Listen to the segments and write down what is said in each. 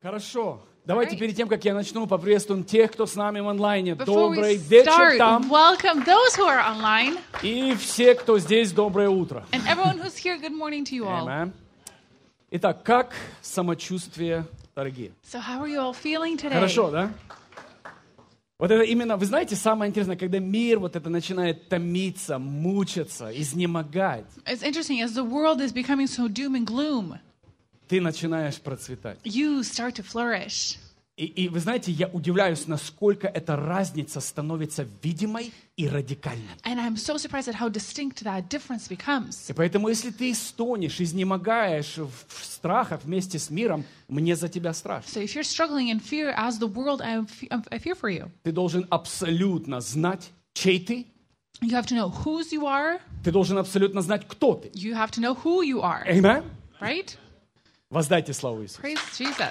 Хорошо. Давайте перед тем, как я начну, поприветствуем тех, кто с нами в онлайне. Before we Добрый вечер start, там. welcome those who are online, И все, кто здесь, доброе утро. and everyone who's here, good morning to you all. Amen. Итак, как самочувствие, дорогие? So how are you all feeling today? Хорошо, да? Вот это именно, вы знаете, самое интересное, когда мир вот это начинает томиться, мучиться, изнемогать, It's interesting, as the world is becoming so doom and gloom, ты начинаешь процветать. you start to flourish. И вы знаете, я удивляюсь, насколько эта разница становится видимой и радикальной. And I'm so surprised at how distinct that difference becomes. И поэтому, если ты стонешь, изнемогаешь в страхах вместе с миром, мне за тебя страшно. So if you're struggling in fear as the world, I fear for you. Ты должен абсолютно знать, чей ты. You have to know whose you are. Ты должен абсолютно знать, кто ты. You have to know who you are. Amen? Right? Воздайте славу Иисусу. Praise Jesus.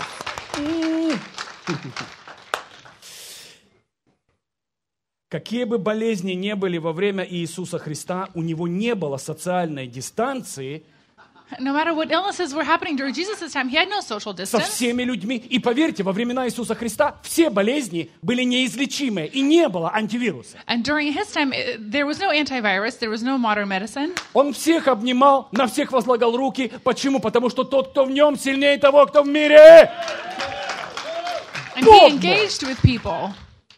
Какие бы болезни не были во время Иисуса Христа, у него не было социальной дистанции No matter what illnesses were happening during Jesus' time, he had no social со distance. всеми людьми. И поверьте, во времена Иисуса Христа все болезни были неизлечимые, и не было антивируса. And during his time, there was no antivirus, there was no modern medicine. Он всех обнимал, на всех возлагал руки. Почему? Потому что тот, кто в нем, сильнее того, кто в мире. And he engaged with people.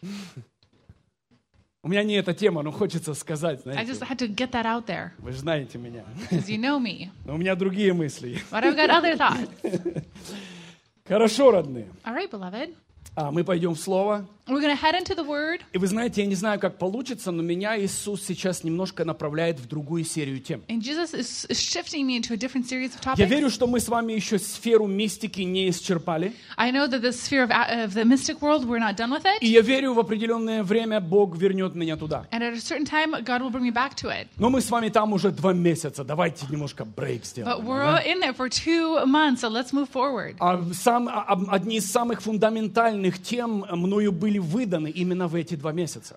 У меня не эта тема, но хочется сказать, I just знаете, had to get that out there, вы же знаете меня. because you know me. Но у меня другие мысли. But I've got other thoughts. Хорошо, родные. All right, beloved. Мы пойдем в Слово. We're going to head into the Word. И вы знаете, я не знаю, как получится, но меня Иисус сейчас немножко направляет в другую серию тем. And Jesus is shifting me into a different series of Я topics. верю, что мы с вами еще сферу мистики не исчерпали. I know that the sphere of the mystic world, we're not done with И it. я верю, в определенное время Бог вернет меня туда. And at a certain time, God will bring me back to it. Но мы с вами там уже 2 месяца. Давайте немножко брейк But сделаем. we're in there for 2 months, so let's move forward. Одни из самых фундаментальных тем мною были выданы именно в эти 2 месяца.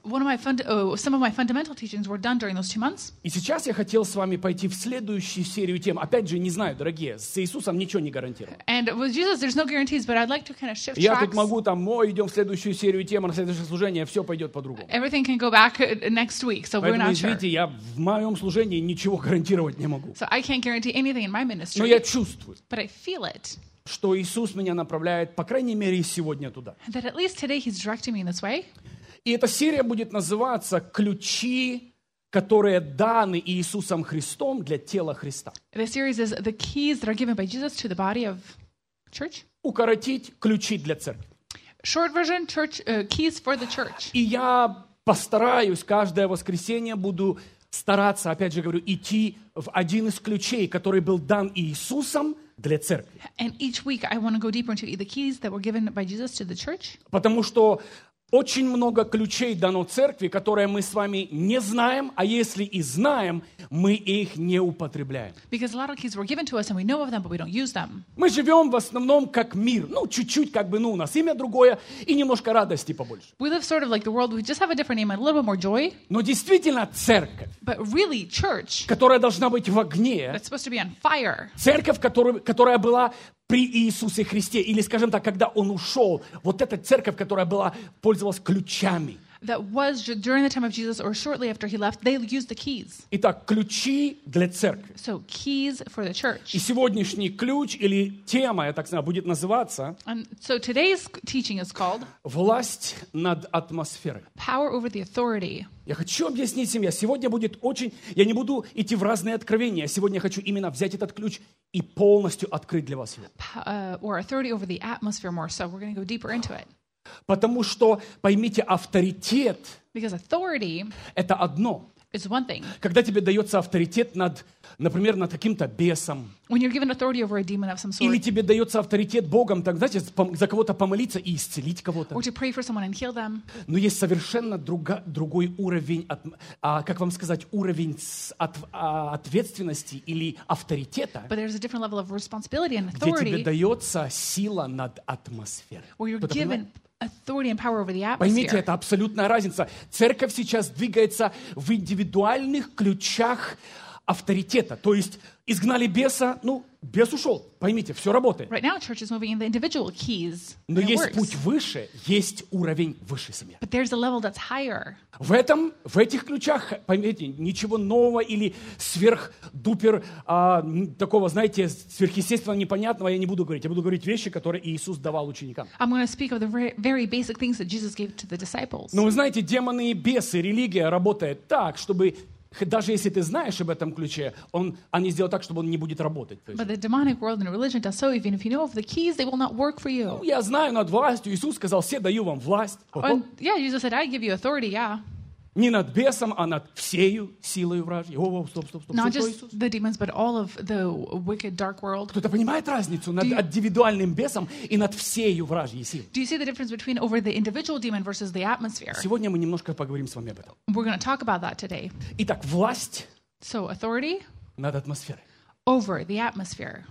Some of my fundamental teachings were done during those 2 months. И сейчас я хотел с вами пойти в следующую серию тем. Опять же, не знаю, дорогие, с Иисусом ничего не гарантирую. And with Jesus, there's no guarantees, but I'd like to kind of shift Я тут tracks. могу идем в следующую серию тем, на следующее служение, все пойдет по-другому. Everything can go back next week, so we're Поэтому, not sure. извините, я в моем служении ничего гарантировать не могу. So I can't guarantee anything in my Но ministry, я чувствую, but I feel it, что Иисус меня направляет, по крайней мере, и сегодня туда. that at least today He's directing me in this way. И эта серия будет называться «Ключи, которые даны Иисусом Христом для тела Христа». The series is the keys that are given by Jesus to the body of church. Укоротить ключи для церкви. Short version, church keys for the church. И я постараюсь, каждое воскресенье буду стараться, опять же говорю, идти в один из ключей, который был дан Иисусом для церкви. And each week I want to go deeper into the keys that were given by Jesus to the church. Потому что очень много ключей дано церкви, которые мы с вами не знаем, а если и знаем, мы их не употребляем. Because a lot of keys were given to us and we know of them, but we don't use them. Мы живем в основном как мир. Чуть-чуть у нас имя другое и немножко радости побольше. We live sort of like the world. We just have a different name and a little bit more joy. Но действительно церковь, But really, church, которая должна быть в огне, that's supposed to be on fire. церковь, которая была при Иисусе Христе, или, скажем так, когда Он ушел, вот эта церковь, которая пользовалась ключами. That was during the time of Jesus or shortly after he left, they used the keys. Итак, ключи для церкви. So keys for the church. И сегодняшний ключ или тема, я так знаю, будет называться And so today's teaching is called «Власть над атмосферой». Power over the authority. Я хочу объяснить семье. Сегодня будет я не буду идти в разные откровения. Сегодня я хочу именно взять этот ключ и полностью открыть для вас его. Or authority over the atmosphere more so. We're going to go deeper into it. Потому что, поймите, авторитет Because authority – это одно. is one thing. Когда тебе дается авторитет например, над каким-то бесом, When you're given authority over a demon of some или sort, тебе дается авторитет Богом, так, знаете, за кого-то помолиться и исцелить кого-то. or to pray for someone and heal them. Но есть совершенно другой уровень, как вам сказать, уровень ответственности или авторитета, But there's a different level of responsibility and где тебе authority дается сила над атмосферой. where you're Кто-то given authority and power over the Поймите, atmosphere. это абсолютная разница. Церковь сейчас двигается в индивидуальных ключах авторитета. То есть изгнали беса, бес ушел. Поймите, все работает. Right now, church is moving in the individual keys. Но And it есть works. путь выше, есть уровень выше семьи. But there's a level that's higher. В этих ключах, поймите, ничего нового или сверхдупер такого, знаете, сверхъестественно непонятного я не буду говорить. Я буду говорить вещи, которые Иисус давал ученикам. I'm going to speak of the very basic things that Jesus gave to the disciples. Но вы знаете, демоны и бесы, религия работает так, чтобы даже если ты знаешь об этом ключе, они сделают так, чтобы он не будет работать. То есть, But the demonic world and religion does so. Even if you know of the keys, they will not work for you. я знаю над властью. Иисус сказал, все даю вам власть. And yeah, Jesus said, I give you authority, yeah. Не над бесом, а над всею силой вражьей. Стоп. Not Что just Иисус? the demons, but all of the wicked dark world. Кто-то понимает разницу над индивидуальным бесом и над всею вражьей силой? Do you see the difference between over the individual demon versus the atmosphere? Сегодня мы немножко поговорим с вами об этом. We're going to talk about that today. Итак, власть So authority над атмосферой. over the atmosphere.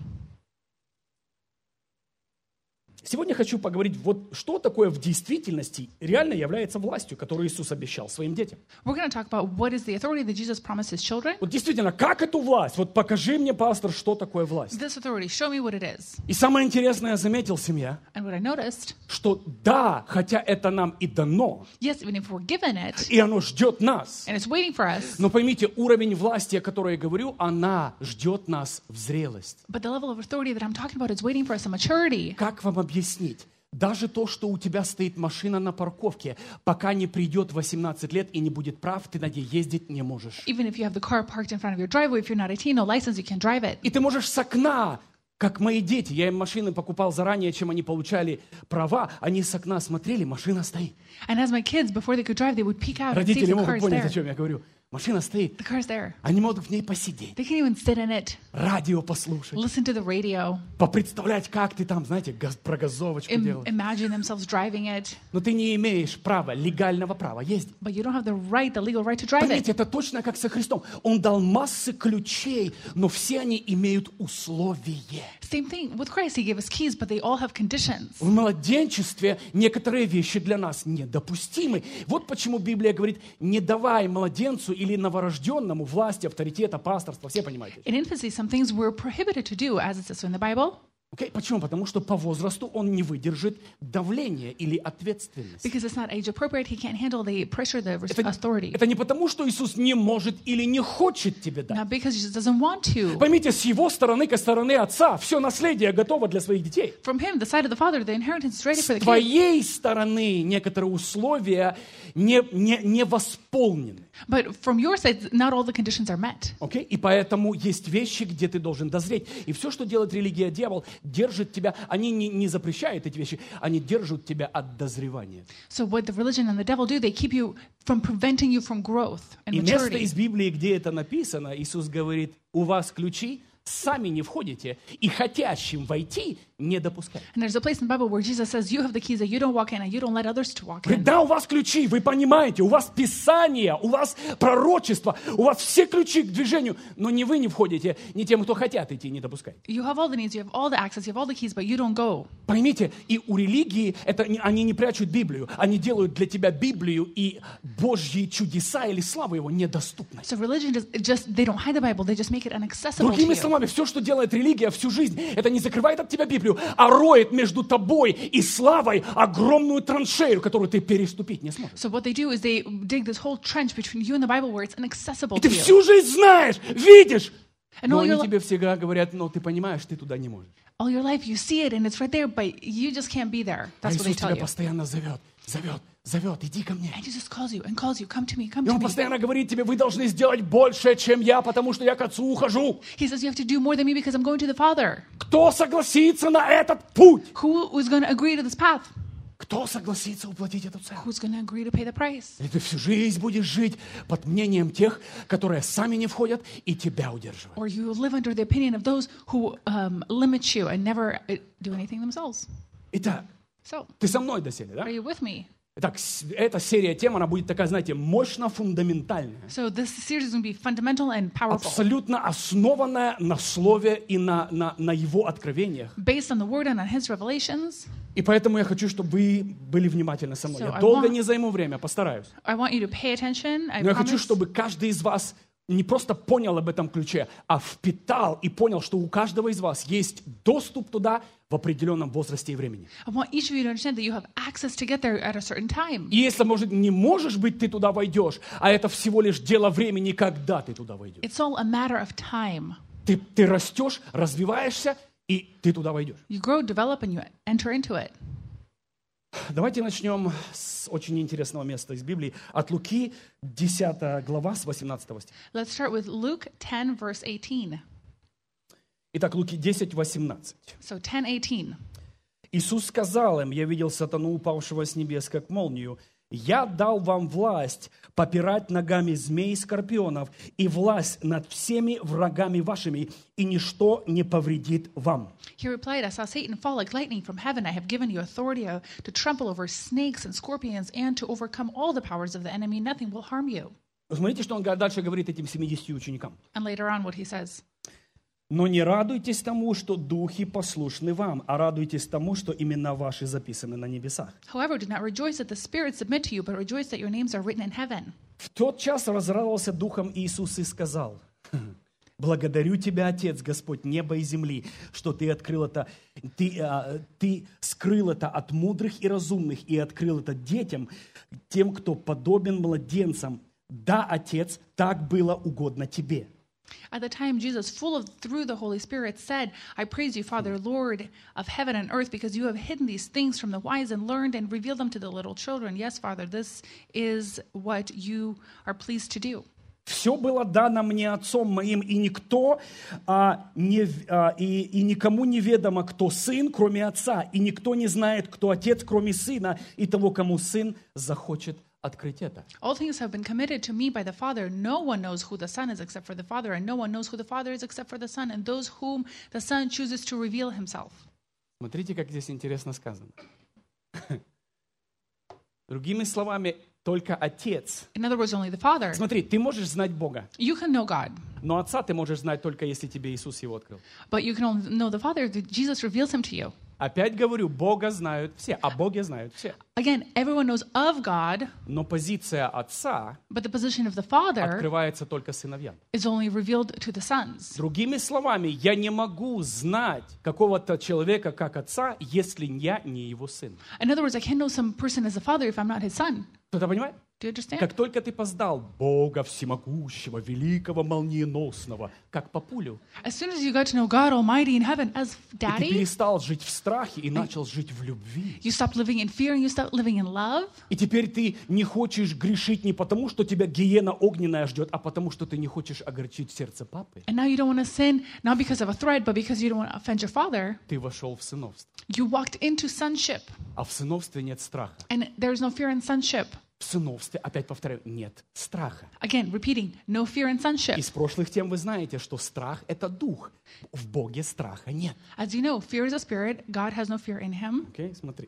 Сегодня хочу поговорить, что такое в действительности реально является властью, которую Иисус обещал своим детям. We're going to talk about what is the authority that Jesus promised his children. Действительно, как эту власть? Покажи мне, пастор, что такое власть. This authority, show me what it is. И самое интересное, я заметил, семья, And what I noticed, что да, хотя это нам и дано, yes, even if we're given it, и оно ждет нас, and it's waiting for us, но поймите, уровень власти, о которой я говорю, она ждет нас в зрелость. but the level of authority that I'm talking about is waiting for us in maturity. Как вам объяснить? Даже то, что у тебя стоит машина на парковке, пока не придет 18 лет и не будет прав, ты на ней ездить не можешь. Even if you have the car parked in front of your driveway, if you're not 18, no license, you can't drive it. И ты можешь с окна, как мои дети, я им машины покупал заранее, чем они получали права, они с окна смотрели, машина стоит. And as my kids, before they could drive, they would peek out and see if Родители the car могут is понять, there. о чем я говорю. Машина стоит, The car's there. они могут в ней посидеть, They can't even sit in it, радио послушать, listen to the radio, попредставлять, как ты там, знаете, про газовочку делаешь. imagine themselves driving it, Но ты не имеешь права, легального права ездить. but you don't have the legal right to drive Понимаете, it. это точно как со Христом. Он дал массы ключей, но все они имеют условие. Same thing with Christ. He gave us keys, but they all have conditions. В младенчестве некоторые вещи для нас недопустимы. Вот почему Библия говорит, не давай младенцу или новорожденному власти, авторитета, пасторства. Все понимаете? In infancy, some things we're prohibited to do, as it says in the Bible, Окей? Почему? Потому что по возрасту он не выдержит давления или ответственности. because it's not age appropriate. He can't handle the pressure, the authority. Это не потому, что Иисус не может или не хочет тебе дать. Not because Jesus doesn't want to. Поймите, с его стороны, ко стороны отца, все наследие готово для своих детей. From him, the side of the father, the inheritance is ready for С the kids. твоей стороны некоторые условия не восполнены. But from your side, not all the conditions are met. Okay? И поэтому есть вещи, где ты должен дозреть. И все, что делает религия, дьявол, держит тебя, они не запрещают эти вещи, они держат тебя от дозревания. So what the religion and the devil do, they keep you from preventing you from growth and И место maturity. из Библии, где это написано, Иисус говорит, у вас ключи, сами не входите, и хотящим войти не допускайте. And there's a place in the Bible where Jesus says, you have the keys that you don't walk in and you don't let others to walk Говорит, in. да, у вас ключи, вы понимаете, у вас Писание, у вас пророчество, у вас все ключи к движению, но не вы не входите, не тем, кто хотят идти, не допускайте. You have all the needs, you have all the access, you have all the keys, but you don't go. Поймите, и у религии они не прячут Библию, они делают для тебя Библию и Божьи чудеса или славу его недоступной. So religion they don't hide the Bible, they just make it inaccessible to Другими you. словами, все, что делает религия всю жизнь, это не закрывает от тебя Библию, а роет между тобой и славой огромную траншею, которую ты переступить не сможешь. So what they do is they dig this whole trench between you and the Bible where it's inaccessible И to ты you. всю жизнь знаешь, видишь, And но all они your, тебе всегда говорят, но ты понимаешь, ты туда не можешь. all your life you see it and it's right there, but you just can't be there. А That's what they Иисус tell тебя you. постоянно зовет, иди ко мне. And Jesus calls you and calls you, come to me, come И to Он me. постоянно говорит тебе, вы должны сделать больше, чем я, потому что я к Отцу ухожу. He says you have to do more than me because I'm going to the Father. Кто согласится на этот путь? Who is going to agree to this path? Кто согласится уплатить эту цену? Who's going to agree to pay the price? Или ты всю жизнь будешь жить под мнением тех, которые сами не входят и тебя удерживают. Or you live under the opinion of those who limit you and never do anything themselves. Итак, So, ты со мной доселе, да? are you with me? Итак, эта серия тем, она будет такая, знаете, мощно-фундаментальная. So this series is going to be fundamental and powerful. Абсолютно основанная на Слове и на Его откровениях. Based on the Word and on His revelations. И поэтому я хочу, чтобы вы были внимательны со мной. So Я I долго want- не займу время, постараюсь. I want you to pay attention. I Но я хочу, promise. чтобы каждый из вас не просто понял об этом ключе, а впитал и понял, что у каждого из вас есть доступ туда в определенном возрасте и времени. I want each of you to understand that you have access to get there at a certain time. И если, может, не можешь быть, ты туда войдешь, а это всего лишь дело времени, когда ты туда войдешь. It's all a matter of time. Ты растешь, развиваешься, и ты туда войдешь. You grow, develop, and you enter into it. Давайте начнем с очень интересного места из Библии. От Луки, 10 глава, с 18 стиха. Let's start with Luke 10, verse 18. Итак, Луки 10, 18. So 10:18. Иисус сказал им: «Я видел сатану, упавшего с небес, как молнию. Я дал вам власть попирать ногами змей и скорпионов и власть над всеми врагами вашими, и ничто не повредит вам». He replied, I saw Satan fall like lightning from heaven. I have given you authority to trample over snakes and scorpions and to overcome all the powers of the enemy. Nothing will harm you. Смотрите, что он дальше говорит этим 70 ученикам. And later on what he says. «Но не радуйтесь тому, что духи послушны вам, а радуйтесь тому, что имена ваши записаны на небесах». However, do not rejoice that the spirits submit to you, but rejoice that your names are written in heaven. В тот час разрадовался духом Иисус и сказал: «Благодарю Тебя, Отец, Господь неба и земли, что Ты открыл это, Ты скрыл это от мудрых и разумных и открыл это детям, тем, кто подобен младенцам. Да, Отец, так было угодно Тебе». At the time, Jesus, through the Holy Spirit, said, I praise you, Father, Lord of heaven and earth, because you have hidden these things from the wise and learned and revealed them to the little children. Yes, Father, this is what you are pleased to do. «Все было дано мне Отцом моим, и никому не ведомо, кто Сын, кроме Отца, и никто не знает, кто Отец, кроме Сына, и того, кому Сын захочет открыть это». All things have been committed to me by the Father. No one knows who the Son is except for the Father, and no one knows who the Father is except for the Son, and those whom the Son chooses to reveal himself. Смотрите, как здесь интересно сказано. Другими словами, только Отец. In other words, only the Father. Смотри, ты можешь знать Бога, You can know God, но Отца ты можешь знать только если тебе Иисус его открыл. but you can only know the Father if Jesus reveals him to you. Опять говорю, Бога знают все, о Боге знают все. Again, everyone knows of God, Но позиция Отца but the position of the Father открывается только сыновьям. is only revealed to the sons. Другими словами, я не могу знать какого-то человека как Отца, если я не его сын. In other words, I can't know some person as a father if I'm not his son. Кто-то понимает? Do you understand? Как только ты познал Бога всемогущего, великого, молниеносного, как папулю, As soon as you got to know God Almighty in heaven as и ты Daddy, перестал жить в страхе и начал жить в любви. you stopped living in fear and you stopped living in love. И теперь ты не хочешь грешить не потому, что тебя гиена огненная ждет, а потому, что ты не хочешь огорчить сердце папы. And now you don't want to sin, not because of a threat, but because you don't want to offend your father. Ты вошел в сыновство. You walked into sonship. А в сыновстве нет страха. And there's no fear in sonship. В сыновстве, опять повторяю, нет страха. Again, repeating, no fear in sonship. Из прошлых тем вы знаете, что страх – это дух. В Боге страха нет. As you know, fear is a spirit. God has no fear in him. Окей, смотри.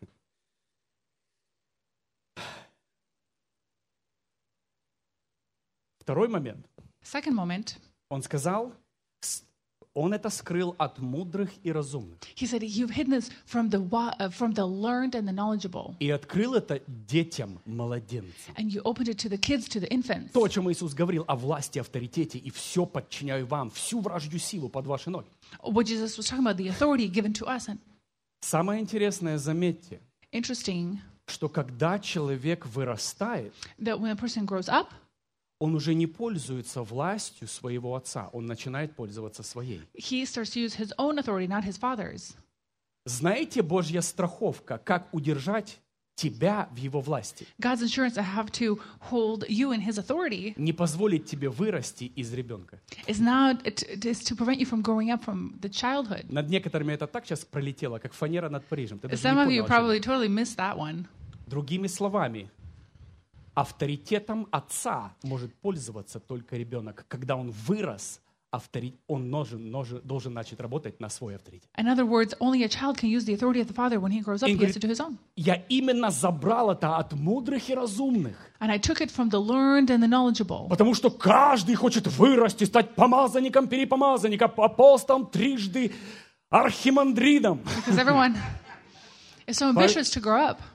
Второй момент. Second moment, Он сказал, он это скрыл от мудрых и разумных. he said, you've hidden this from the learned and the knowledgeable. И открыл это детям, младенцам. And you opened it to the kids, to the infants. То, о чем Иисус говорил, о власти, авторитете, и все подчиняю вам, всю вражью силу под ваши ноги. What Jesus was talking about, the authority given to us. And Самое интересное, заметьте, interesting что когда человек вырастает, that when a person grows up, он уже не пользуется властью своего отца, он начинает пользоваться своей. he starts to use his own authority, not his father's. Знаете, Божья страховка, как удержать тебя в его власти? God's insurance, I have to hold you in his authority, Не позволить тебе вырасти из ребенка. is to prevent you from growing up from the childhood. Над некоторыми это так сейчас пролетело, как фанера над Парижем. Ты даже Some of не you понял, о чем. probably totally missed that one. Другими словами, авторитетом отца может пользоваться только ребенок. Когда он вырос, он должен начать работать на свой авторитет. In other words, only a child can use the authority of the father. When he grows up, he has to do his own. Я именно забрал это от мудрых и разумных. And I took it from the learned and the knowledgeable. Потому что каждый хочет вырасти, стать помазанником, перепомазанником, апостолом, трижды архимандридом. Because everyone is so ambitious to grow up.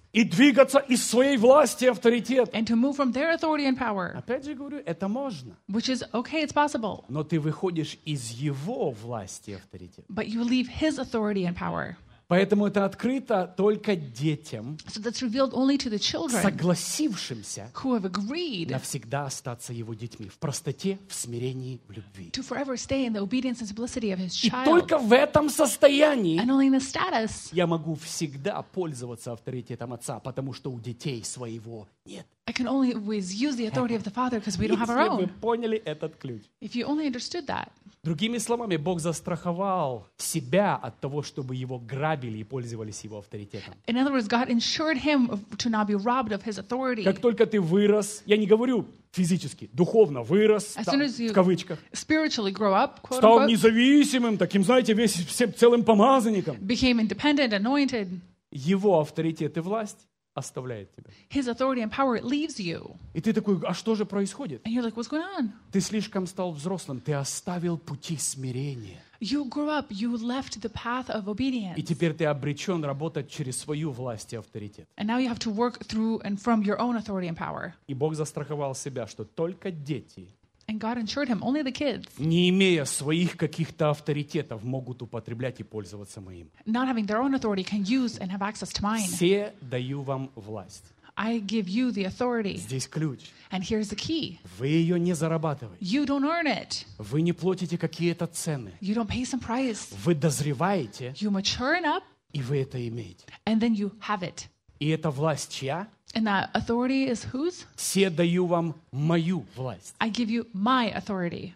и двигаться из своей власти и авторитета. and to move from their authority and power, Опять же говорю, это можно. which is okay, it's possible. Но ты выходишь из его власти и авторитета. But you leave his authority and power. Поэтому это открыто только детям, So that's revealed only to the children согласившимся who have agreed навсегда остаться его детьми в простоте, в смирении, в любви. to forever stay in the obedience and simplicity of his И child. только в этом состоянии And only in this status, я могу всегда пользоваться авторитетом отца, потому что у детей своего нет. I can only always use the authority of the Father because we don't have our Если вы own. поняли этот ключ. If you only understood that. Другими словами, Бог застраховал себя от того, чтобы его грабили и пользовались его авторитетом. In other words, God insured him to not be robbed of his authority. Как только ты вырос, я не говорю физически, духовно вырос, As там, soon as you в кавычках, spiritually grow up, quote стал unquote, независимым, таким, знаете, всем целым помазанником, became independent, anointed, его авторитет и власть оставляет тебя. his authority and power, it leaves you. И ты такой, а что же происходит? And you're like, what's going on? Ты слишком стал взрослым, ты оставил пути смирения. You grew up, you left the path of И obedience. теперь ты обречен работать через свою власть и авторитет. And now you have to work through and from your own authority and power. И Бог застраховал себя, что только дети, And God insured him, only the kids, не имея своих каких-то авторитетов, могут употреблять и пользоваться моим. not having their own authority, can use and have access to mine. Все даю вам власть. I give you the authority. Здесь ключ. And here's the key. Вы ее не зарабатываете. You don't earn it. Вы не платите какие-то цены. You don't pay some price. Вы дозреваете, You mature enough, и вы это имеете. and then you have it. И эта власть чья? And that authority is whose? Все даю вам мою власть. I give you my authority,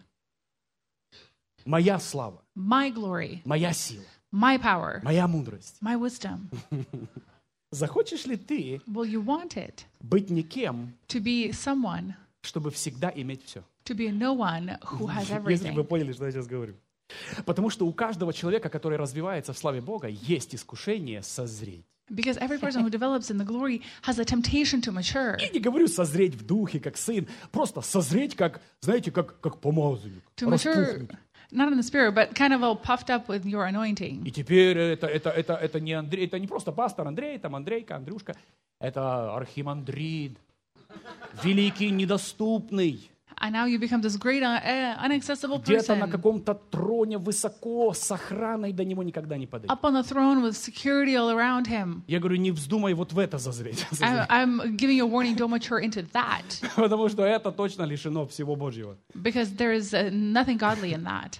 Моя слава, my glory, моя сила, my power, моя мудрость. my wisdom. Захочешь ли ты Will you want it быть никем, to be someone, чтобы всегда иметь все? to be no one who has Если бы вы everything? поняли, что я сейчас говорю. Потому что у каждого человека, который развивается в славе Бога, есть искушение созреть. Because every person who develops in the glory has a temptation to mature, Я не говорю созреть в духе, как сын, просто созреть, как, знаете, как помазанник, to mature, распухнуть. not in the spirit, but kind of all puffed up with your anointing. И теперь это не Андрей, это не просто пастор Андрей, там Андрейка, Андрюшка, это архимандрит, великий, недоступный, And now you become this great, inaccessible где-то на person каком-то троне высоко, с охраной, до него никогда не подойдет. up on the throne with security all around him. Я говорю, не вздумай вот в это зазреть, I'm giving you a warning, don't mature into that, потому что это точно лишено всего Божьего. because there is nothing godly in that.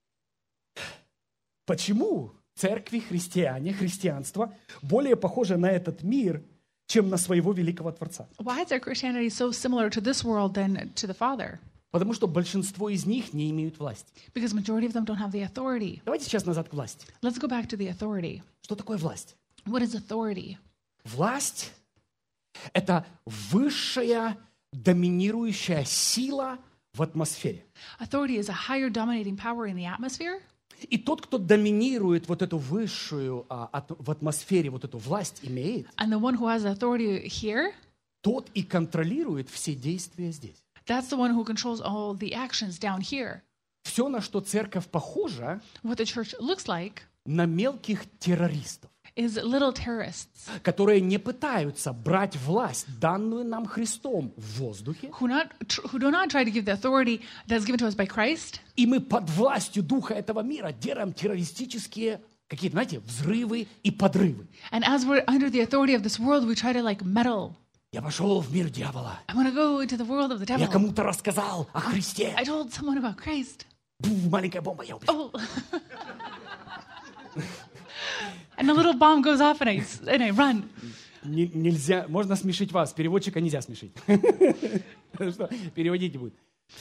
Почему церкви, христиане, христианство более похоже на этот мир, чем на своего великого Творца? Why is our Christianity so similar to this world than to the Father? Потому что большинство из них не имеют власти. Because majority of them don't have the authority. Давайте сейчас назад к власти. Let's go back to the authority. Что такое власть? What is authority? Власть — это высшая доминирующая сила в атмосфере. Authority is a higher dominating power in the atmosphere. И тот, кто доминирует вот эту высшую в атмосфере, вот эту власть имеет, And the one who has authority here, тот и контролирует все действия здесь. that's the one who controls all the actions down here. Все, на что церковь похожа, What the church looks like на мелких террористов, is little terrorists которые не пытаются брать власть, данную нам Христом, в воздухе, who do not try to give the authority that's given to us by Christ. и мы под властью духа этого мира делаем террористические какие-то, знаете, взрывы и подрывы. And as we're under the authority of this world, we try to like meddle. Я пошел в мир дьявола. I want to go into the world of the Я devil. кому-то рассказал о Христе. I told someone about Christ. Бум, маленькая бомба, я убежал. Oh. And a little bomb goes off and I run. Нельзя, можно смешить вас, переводчика нельзя смешить. Что, переводить не будет.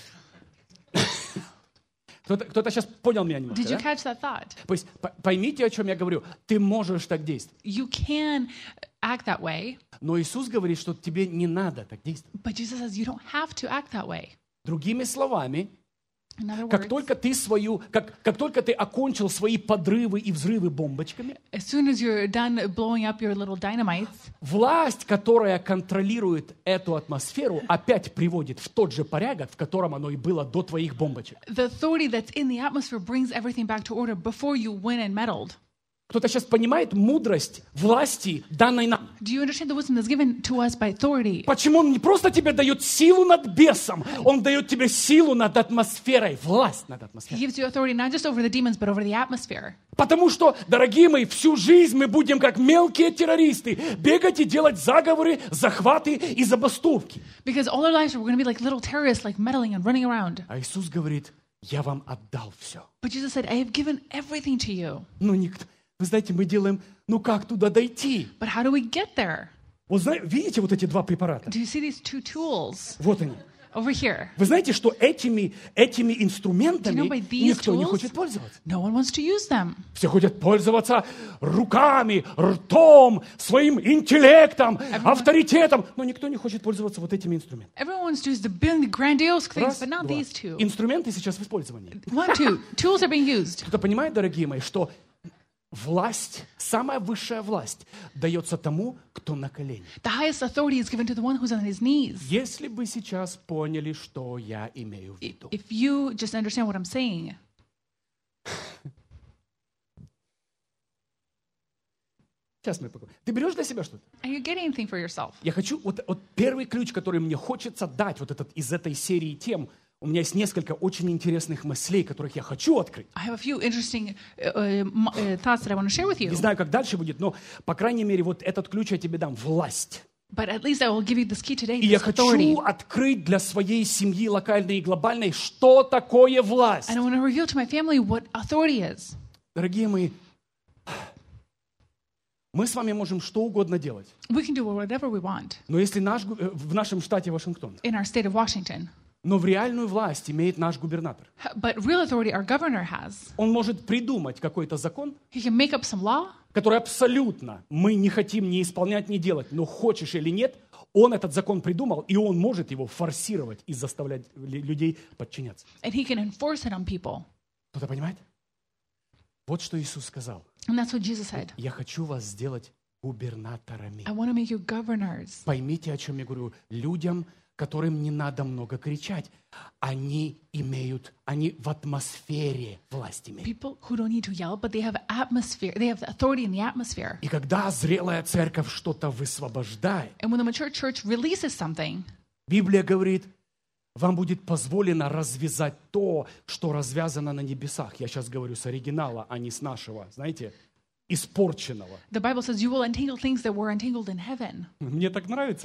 Кто-то сейчас понял меня немножко, Did you да? catch that thought? То есть поймите, о чем я говорю. Ты можешь так действовать. You can act that way, Но Иисус говорит, что тебе не надо так действовать. but Jesus says you don't have to act that way. Другими словами, In other как words, только ты окончил свои подрывы и взрывы бомбочками, as soon as you're done blowing up your little dynamites, власть, которая контролирует эту атмосферу, опять приводит в тот же порядок, в котором оно и было до твоих бомбочек. the authority that's in the atmosphere brings everything back to order before you went and meddled. Кто-то сейчас понимает мудрость власти, данной нам? Do you understand the wisdom that's given to us by authority? Почему Он не просто тебе дает силу над бесом, Он дает тебе силу над атмосферой, власть над He атмосферой. gives you authority not just over the demons, but over the atmosphere. Потому что, дорогие мои, всю жизнь мы будем как мелкие террористы бегать и делать заговоры, захваты и забастовки. Because all our lives we're going to be like little terrorists, like meddling and running around. А Иисус говорит, я вам отдал все. But Jesus said, I have given everything to you. Ну, никто. Вы знаете, мы делаем, ну как туда дойти? But how do we get there? Вот видите вот эти два препарата? Do you see these two tools Вот они. over here? Вы знаете, что этими инструментами Do you know by these никто не tools? хочет пользоваться. No one wants to use them. Все хотят пользоваться руками, ртом, своим интеллектом, авторитетом, но никто не хочет пользоваться вот этими инструментами. Everyone wants to use the big, grandiose things, Раз, but not два. these two. Инструменты сейчас в использовании. 1, 2. Tools are being used. Кто-то понимает, дорогие мои, что власть, самая высшая власть, дается тому, кто на коленях. The highest authority is given to the one who's on his knees. Если бы сейчас поняли, что я имею в виду. If you just understand what I'm saying. Сейчас мы поговорим. Ты берешь для себя что-то? Are you getting anything for yourself? Я хочу, вот первый ключ, который мне хочется дать вот этот, из этой серии тем, у меня есть несколько очень интересных мыслей, которых я хочу открыть. I have a few interesting thoughts that I want to share with you. Не знаю, как дальше будет, но, по крайней мере, вот этот ключ я тебе дам. Власть. But at least I will give you this key today, И я this authority. хочу открыть для своей семьи, локальной и глобальной, что такое власть. And I want to reveal to my family what authority is. Дорогие мои, мы с вами можем что угодно делать. We can do whatever we want Но если в нашем штате Вашингтон, in our state of Washington. но в реальную власть имеет наш губернатор. But real authority our governor has. Он может придумать какой-то закон, He can make up some law, который абсолютно мы не хотим ни исполнять, ни делать, но хочешь или нет, он этот закон придумал, и он может его форсировать и заставлять людей подчиняться. and he can enforce it on people. Кто-то понимает? Вот что Иисус сказал. And that's what Jesus said. Я хочу вас сделать губернаторами. I want to make you governors. Поймите, о чем я говорю. Людям, которым не надо много кричать, они в атмосфере власть имеют. People who don't need to yell, but they have atmosphere. They have authority in the atmosphere. И когда зрелая церковь что-то высвобождает, And when the mature church releases something, Библия говорит, вам будет позволено развязать то, что развязано на небесах. Я сейчас говорю с оригинала, а не с нашего, знаете, испорченного. the Bible says you will untangle things that were untangled in heaven. Мне так нравится,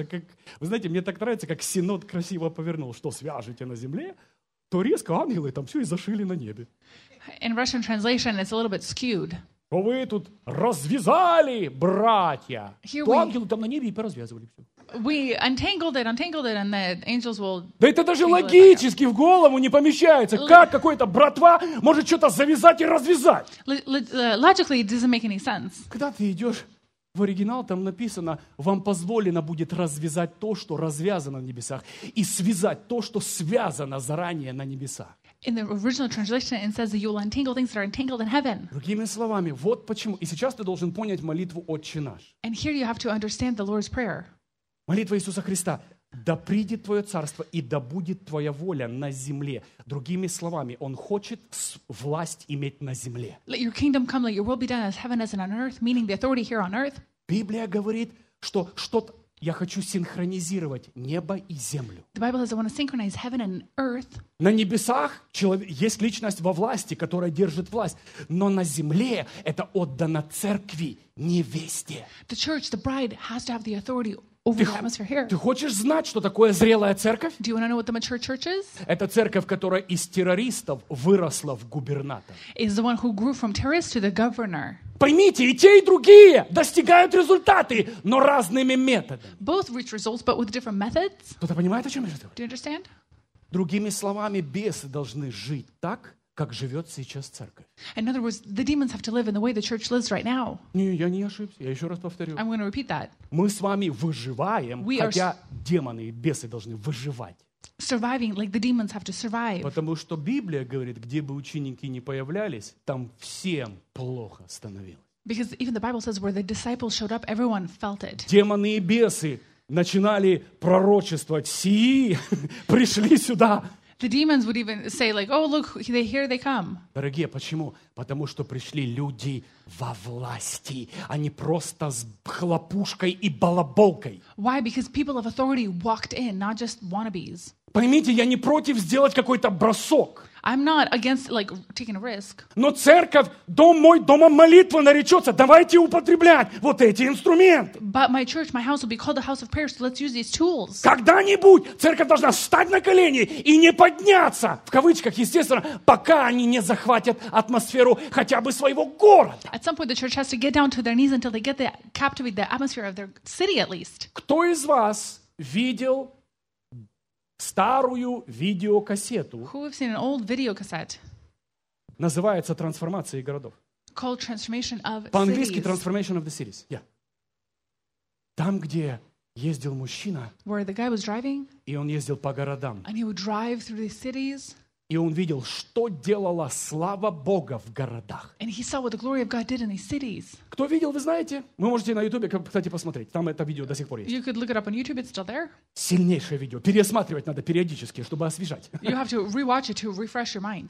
как Синод красиво повернул, что свяжете на земле, то резко ангелы там все и зашили на небе. In Russian translation, it's a little bit skewed. То вы тут развязали, братья, Here то we- ангелы там на небе и поразвязывали все. We untangled it, and the angels will. Да это даже Tangle it логически в голову не помещается. Как какой-то братва может что-то завязать и развязать? Logically, it doesn't make any sense. Когда ты идешь в оригинал, там написано, вам позволено будет развязать то, что развязано на небесах, и связать то, что связано заранее на небесах. In the original translation, it says that you will untangle things that are entangled in heaven. Другими словами, вот почему. И сейчас ты должен понять молитву «Отче наш». And here you have to understand the Lord's Prayer. Молитва Иисуса Христа. «Да придет Твое царство, и да будет Твоя воля на земле». Другими словами, Он хочет власть иметь на земле. Let your kingdom come, let your will be done as heaven as on earth, meaning the authority here on earth. Библия говорит, что что-то я хочу синхронизировать небо и землю. The Bible says I want to synchronize heaven and earth. На небесах есть личность во власти, которая держит власть, но на земле это отдано церкви, невесте. The church, the bride, has to have the authority over the atmosphere here. Ты хочешь знать, что такое зрелая церковь? Do you want to know what the mature church is? Это церковь, которая из террористов выросла в губернатора. Is the one who grew from terrorist to the governor. Поймите, и те, и другие достигают результаты, но разными методами. Both reach results, but with different methods. Кто-то понимает, о чем я говорю? Do you understand? Другими словами, бесы должны жить так, как живет сейчас церковь. In other words, the demons have to live in the way the church lives right now. Не, я не ошибся, я еще раз повторю. I'm going to repeat that. Мы с вами выживаем, We are хотя демоны и бесы должны выживать. Surviving like the demons have to survive. Потому что Библия говорит, где бы ученики ни появлялись, там всем плохо становилось. Because even the Bible says where the disciples showed up, everyone felt it. Демоны и бесы начинали пророчествовать. Сии пришли сюда. The demons would even say like, oh, look, here they come. Дорогие, почему? Потому что пришли люди во власти, а не просто с хлопушкой и балаболкой. Why? Because people of authority walked in, not just wannabes. Поймите, я не против сделать какой-то бросок. I'm not against like taking a risk. Но церковь, дом мой, домом молитвы наречется. Давайте употреблять вот эти инструменты. But my church, my house will be called a house of prayer, so let's use these tools. Когда-нибудь церковь должна встать на колени и не подняться, в кавычках, естественно, пока они не захватят атмосферу хотя бы своего города. At some point, the church has to get down to their knees until they get the captivate the atmosphere of their city at least. Кто из вас видел старую видеокассету? Who have seen an old video cassette Называется «Трансформация городов». called Transformation of По-английски Cities, «Transformation of the Cities». Yeah. Там, где ездил мужчина, where the guy was driving и он ездил по городам, and he would drive through these cities и он видел, что делала слава Бога в городах. and he saw what the glory of God did in these cities. Кто видел, вы знаете? Вы можете на Ютубе, кстати, посмотреть. Там это видео до сих пор есть. You could look it up on YouTube, it's still there. Сильнейшее видео. Пересматривать надо периодически, чтобы освежать. You have to rewatch it to refresh your mind.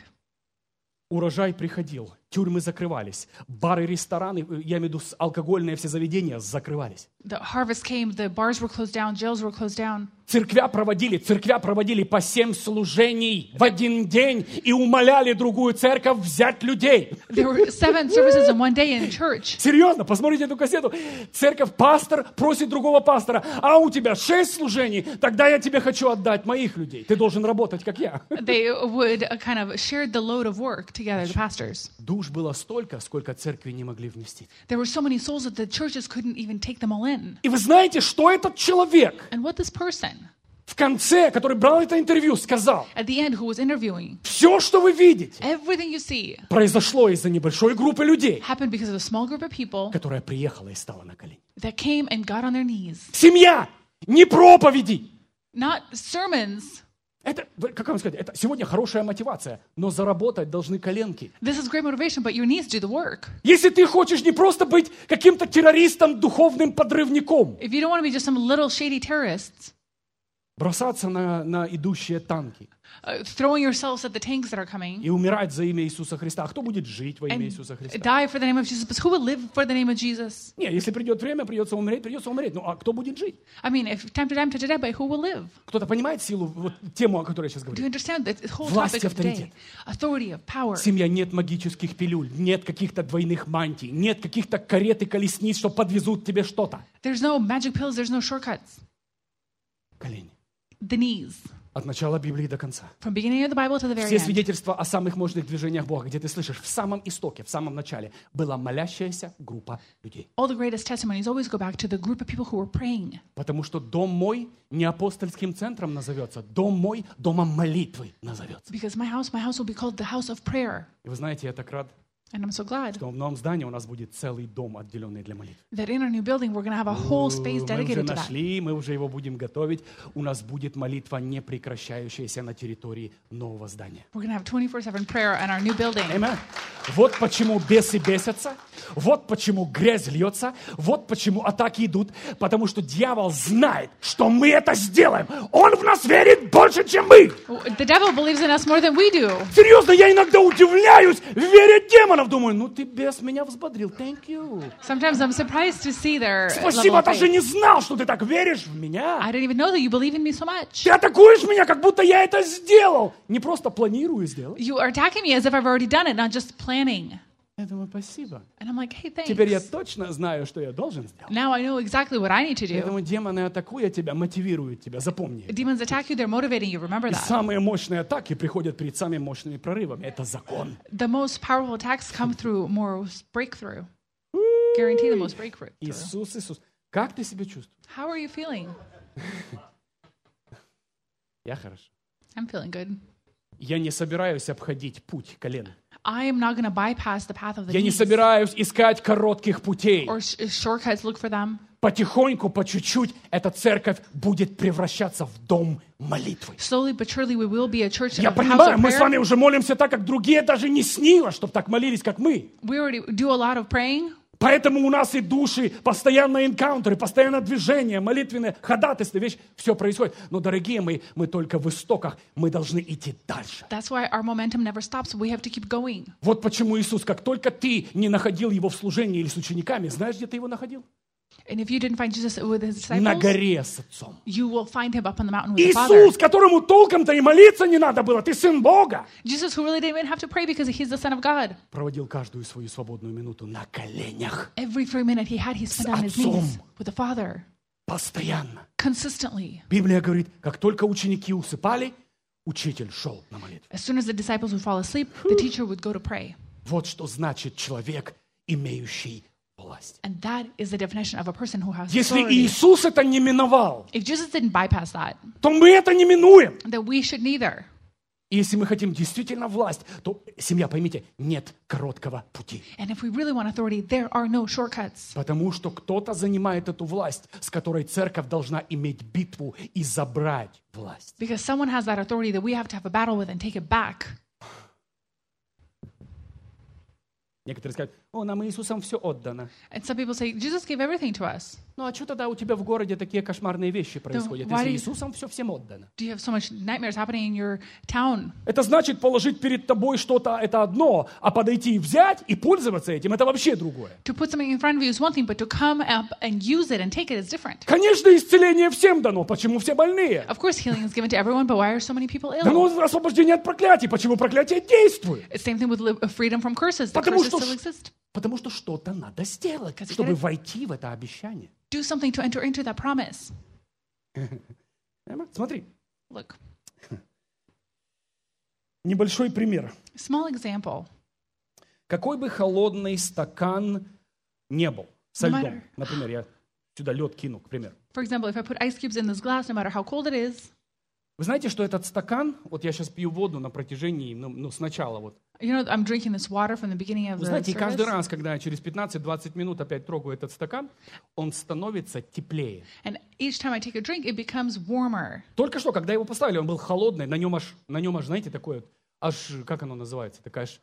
Урожай приходил, тюрьмы закрывались, бары, рестораны, я имею в виду алкогольные все заведения закрывались. The harvest came, the bars were closed down, jails were closed down. Церквя проводили по 7 служений в один день и умоляли другую церковь взять людей. There were 7 services in one day in church. Серьезно, посмотрите эту кассету. Церковь, пастор просит другого пастора, а у тебя 6 служений, тогда я тебе хочу отдать моих людей. Ты должен работать, как я. They would kind of share the load of work together, the pastors. Душ было столько, сколько церкви не могли вместить. There were so many souls that the churches couldn't even take them all in. И вы знаете, что этот человек And what this person, в конце, который брал это интервью, сказал: at the end, who was interviewing, все, что вы видите, everything you see произошло из-за небольшой группы людей, happened because of a small group of people которая приехала и стала на колени. that came and got on their knees. Семья, не проповеди. Not sermons. Это, как вам сказать, это сегодня хорошая мотивация, но заработать должны коленки. This is great motivation, but your knees do the work. Если ты хочешь не просто быть каким-то террористом, духовным подрывником, If you don't want to be just some little shady terrorists, бросаться на идущие танки throwing yourselves at the tanks that are coming, и умирать за имя Иисуса Христа, а кто будет жить во имя and Иисуса Христа? die for the name of Jesus, but who will live for the name of Jesus? Не, если придет время, придется умереть. Ну а кто будет жить? I mean, if time to die, but who will live? Кто-то понимает силу, вот тему, о которой я сейчас Do говорю? you understand that whole Власть и topic of авторитет. today? Authority of power. Семья, нет магических пилюль, нет каких-то двойных мантий, нет каких-то карет и колесниц, что подвезут тебе что-то. There's no magic pills, there's no shortcuts. Колени. The knees. От начала Библии до конца. From beginning of the Bible to the very Все end. свидетельства о самых мощных движениях Бога, где ты слышишь, в самом истоке, в самом начале была молящаяся группа людей. All the greatest testimonies always go back to the group of people who were praying. Потому что дом мой не апостольским центром назовется, дом мой домом молитвы назовется. Because my house will be called the house of prayer. И вы знаете, я так рад, And I'm so glad что в новом здании у нас будет целый дом, отделенный для молитвы. that in our new building we're going to have a whole space Мы уже dedicated to that. нашли, мы уже его будем готовить. У нас будет молитва, не прекращающаяся на территории нового здания. We're going to have 24/7 prayer in our new building. Amen. Вот почему бесы бесятся, вот почему грязь льется, вот почему атаки идут, потому что дьявол знает, что мы это сделаем. Он в нас верит больше, чем мы. The devil believes in us more than we do. Серьезно, я иногда удивляюсь в вере демонов. Думаю, ну ты бес меня взбодрил. Thank you. Sometimes I'm surprised to see their level Спасибо, of даже faith. не знал, что ты так веришь в меня. I didn't even know that you believe in me so much. Ты атакуешь меня, как будто я это сделал. Не просто планирую сделать. You are attacking me as if I've already done it, not just planning. Я думаю, спасибо. And I'm like, hey, thanks. Теперь я точно знаю, что я должен сделать. Now I know exactly what I need to do. Поэтому демоны атакуют тебя, мотивируют тебя, запомни. Demons attack you, they're motivating you. Remember И that. самые мощные атаки приходят перед самыми мощными прорывами. Это закон. The most powerful attacks come through more breakthrough. Guarantee the most breakthrough. Иисус, Иисус. Как ты себя чувствуешь? How are you feeling? Я хорошо. I'm feeling good. Я не собираюсь обходить путь колен. I am not going to bypass the path of the Я не knees собираюсь искать коротких путей. or shortcuts, look for them. Потихоньку, по чуть-чуть эта церковь будет превращаться в дом молитвы. Slowly but surely we will be a church Я of the house понимаю, of мы с вами prayer. уже молимся так, как другие даже не снилось, чтобы так молились, как мы. We already do a lot of praying. Поэтому у нас и души, постоянно энкаунтеры, постоянно движение, молитвенное ходатайство, вещь, все происходит. Но, дорогие мои, мы только в истоках, мы должны идти дальше. That's why our momentum never stops. We have to keep going. Вот почему Иисус, как только ты не находил Его в служении или с учениками, знаешь, где ты Его находил? And if you didn't find Jesus with his На disciples, горе с Отцом. you will find him up on the mountain with the Father. Иисус, которому толком-то и молиться не надо было, ты Сын Бога, Jesus, who really didn't even have to pray because he's the Son of God. проводил каждую свою свободную минуту на коленях. Every free minute he spent on his Отцом. knees with the Father, Постоянно. consistently. Библия говорит, как только ученики усыпали, учитель шел на молитву. As soon as the disciples would fall asleep, the teacher would go to pray. Вот что значит человек, имеющий власть. And that is the definition of a person who has Если authority. Иисус это не миновал, If Jesus didn't bypass that, то мы это не минуем. then we should neither. И если мы хотим действительно власть, то, семья, поймите, нет короткого пути. And if we really want authority, there are no shortcuts. Потому что кто-то занимает эту власть, с которой церковь должна иметь битву и забрать власть. Because someone has that authority that we have to have a battle with and take it back. Некоторые скажут, нам Иисусом все отдано. And some people say, Jesus gave everything to us. Ну а что тогда у тебя в городе такие кошмарные вещи происходят, why если do you- Иисусом все всем отдано? Do you have so much nightmares happening in your town? Это значит положить перед тобой что-то, это одно, а подойти и взять и пользоваться этим, это вообще другое. To put something in front of you is one thing, but to come up and use it and take it is different. Конечно, исцеление всем дано, почему все больные? Of course, healing is given to everyone, but why are so many people ill? Дано освобождение от проклятий, почему проклятие действует? It's same thing with freedom from curses. The Потому curses что, still exist. потому что что-то надо сделать, Because you чтобы gotta- войти в это обещание. Do something to enter into that promise. Смотри, Look, небольшой пример. small example. Какой бы холодный стакан не был, со No льдом, matter- например, я сюда лед кину, к примеру. For example, if I put ice cubes in this glass, no matter how cold it is, Вы знаете, что этот стакан, вот я сейчас пью воду на протяжении, сначала вот. you know, I'm drinking this water from the beginning of Вы the знаете, и каждый service. раз, когда я через 15-20 минут опять трогаю этот стакан, он становится теплее. And each time I take a drink, it becomes warmer. Только что, когда его поставили, он был холодный, на нем аж, знаете, такое, аж, как оно называется, такая аж,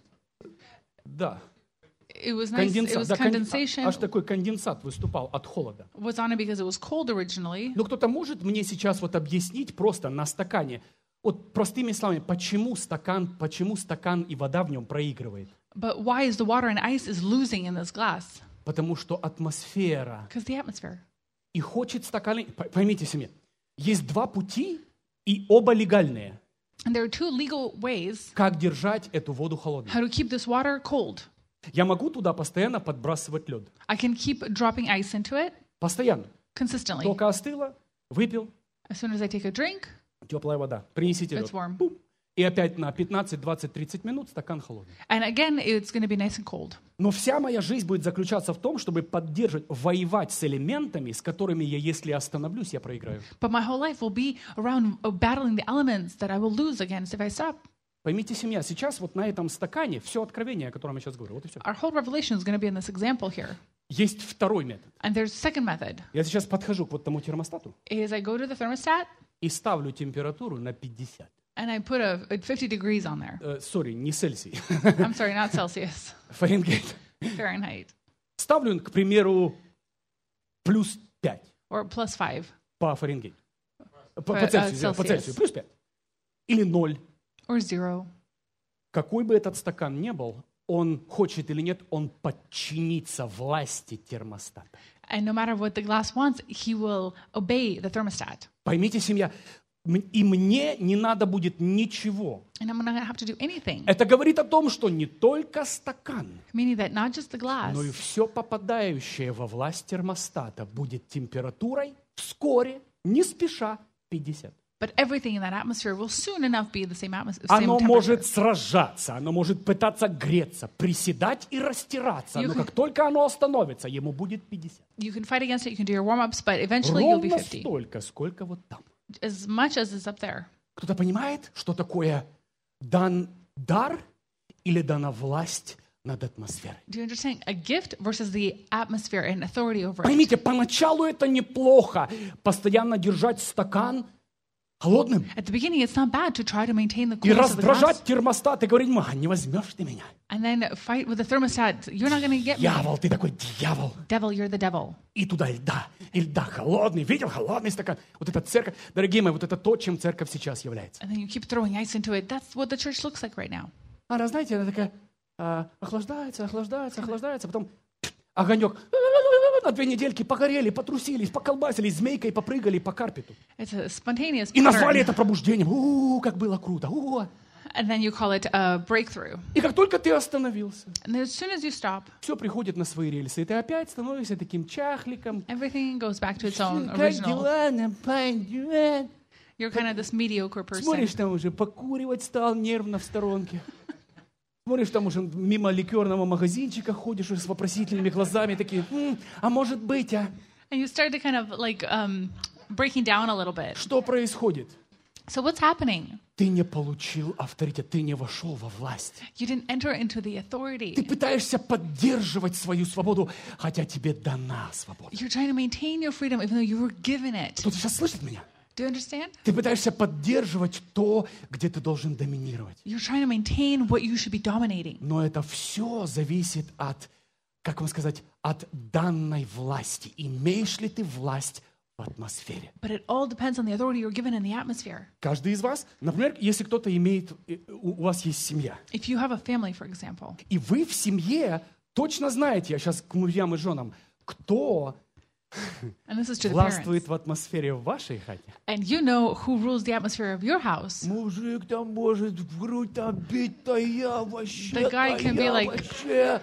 да, It was nice. It was да, condensation. аж такой конденсат выступал от холода. Was on it because it was cold originally. Но кто-то может мне сейчас вот объяснить просто на стакане, вот простыми словами, почему стакан и вода в нем проигрывает? But why is the water and ice is losing in this glass? Потому что атмосфера. Because the atmosphere. И хочет стакан... Поймите себе, есть два пути, и оба легальные. And there are two legal ways Как держать эту воду холодной? how to keep this water cold. Я могу туда постоянно подбрасывать лед. I can keep dropping ice into it Постоянно. consistently. Только остыло, выпил, As soon as I take a drink, теплая вода. Принесите лед. it's warm. Пум. И опять на 15, 20, 30 минут стакан холодный. And again, it's going to be nice and cold. Но вся моя жизнь будет заключаться в том, чтобы поддерживать, воевать с элементами, с которыми я, если остановлюсь, я проиграю. But my whole life will be around battling the elements that I will lose against if I stop. Поймите, семья, сейчас вот на этом стакане все откровение, о котором я сейчас говорю. Вот и все. Our whole revelation is going to be in this example here. Есть второй метод. And there's a second method. Я сейчас подхожу к вот тому термостату Is I go to the thermostat и ставлю температуру на 50. and I put a 50 degrees on there. Сори, не Цельсий. I'm sorry, not Celsius, Фаренгейт. Fahrenheit. Ставлю, к примеру, плюс 5 Or plus 5. по Фаренгейту. По По Цельсию, по Celsius. Цельсию. Плюс 5. Или 0. Or 0. Какой бы этот стакан ни был, он хочет или нет, он подчинится власти термостата. And no matter what the glass wants, he will obey the thermostat. Поймите, семья, и мне не надо будет ничего. And I'm not going to have to do anything. Это говорит о том, что не только стакан, Meaning that not just the glass, но и все попадающее во власть термостата будет температурой вскоре, не спеша, 50. but everything in that atmosphere will soon enough be the same atmosphere. Оно может сражаться, оно может пытаться греться, приседать и растираться, но как только оно остановится, ему будет 50. You can fight against it, you can do your warm-ups, but eventually you'll be Ровно 50. столько, сколько вот там. As much as is up there. Кто-то понимает, что такое дан дар или дана власть над атмосферой? Do you understand? A gift versus the atmosphere and authority over it. Поймите, поначалу это неплохо, постоянно держать стакан холодным At the beginning, it's not bad to try to maintain the и coolness of the glass. раздражать термостат и говорить, не возьмешь ты меня. And then fight with the thermostat. You're not going to get me. Дьявол, ты такой дьявол. Devil, you're the devil. И туда льда, холодный, видел, холодный стакан. Вот эта церковь, дорогие мои, вот это то, чем церковь сейчас является. And then you keep throwing ice into it. That's what the church looks like right now. Она, знаете, она такая охлаждается, потом огонек. На 2 недельки погорели, потрусились, поколбасились, змейкой попрыгали по карпету. It's a spontaneous И назвали pattern. это пробуждением. Как было круто. And then you call it a breakthrough. И как только ты остановился, And then as soon as you stop, все приходит на свои рельсы. И ты опять становишься таким чахликом. everything goes back to its own Как original. дела, нападет? You're kind of this mediocre person. Смотришь, там уже покуривать стал нервно в сторонке. Смотришь, там уже мимо ликерного магазинчика ходишь с вопросительными глазами, такие, а может быть, а? And you start to kind of like breaking down a little bit. Что происходит? So what's happening? Ты не получил авторитет, ты не вошел во власть. You didn't enter into the Ты authority. пытаешься поддерживать свою свободу, хотя тебе дана свобода. You're trying to maintain your freedom even though you were given it. Кто-то сейчас слышит меня? Do you understand? Ты пытаешься поддерживать то, где ты должен доминировать. You're trying to maintain what you should be dominating. Но это все зависит от, как вам сказать, от данной власти. Имеешь ли ты власть в атмосфере? But it all depends on the authority you're given in the atmosphere. Каждый из вас, например, если кто-то имеет, у вас есть семья, If you have a family, for example, и вы в семье точно знаете, я сейчас к мужьям и женам, кто and this is to the властвует parents, в атмосфере в вашей хате. and you know who rules the atmosphere of your house. Мужик там может в грудь там бить-то я The guy can be like- вообще.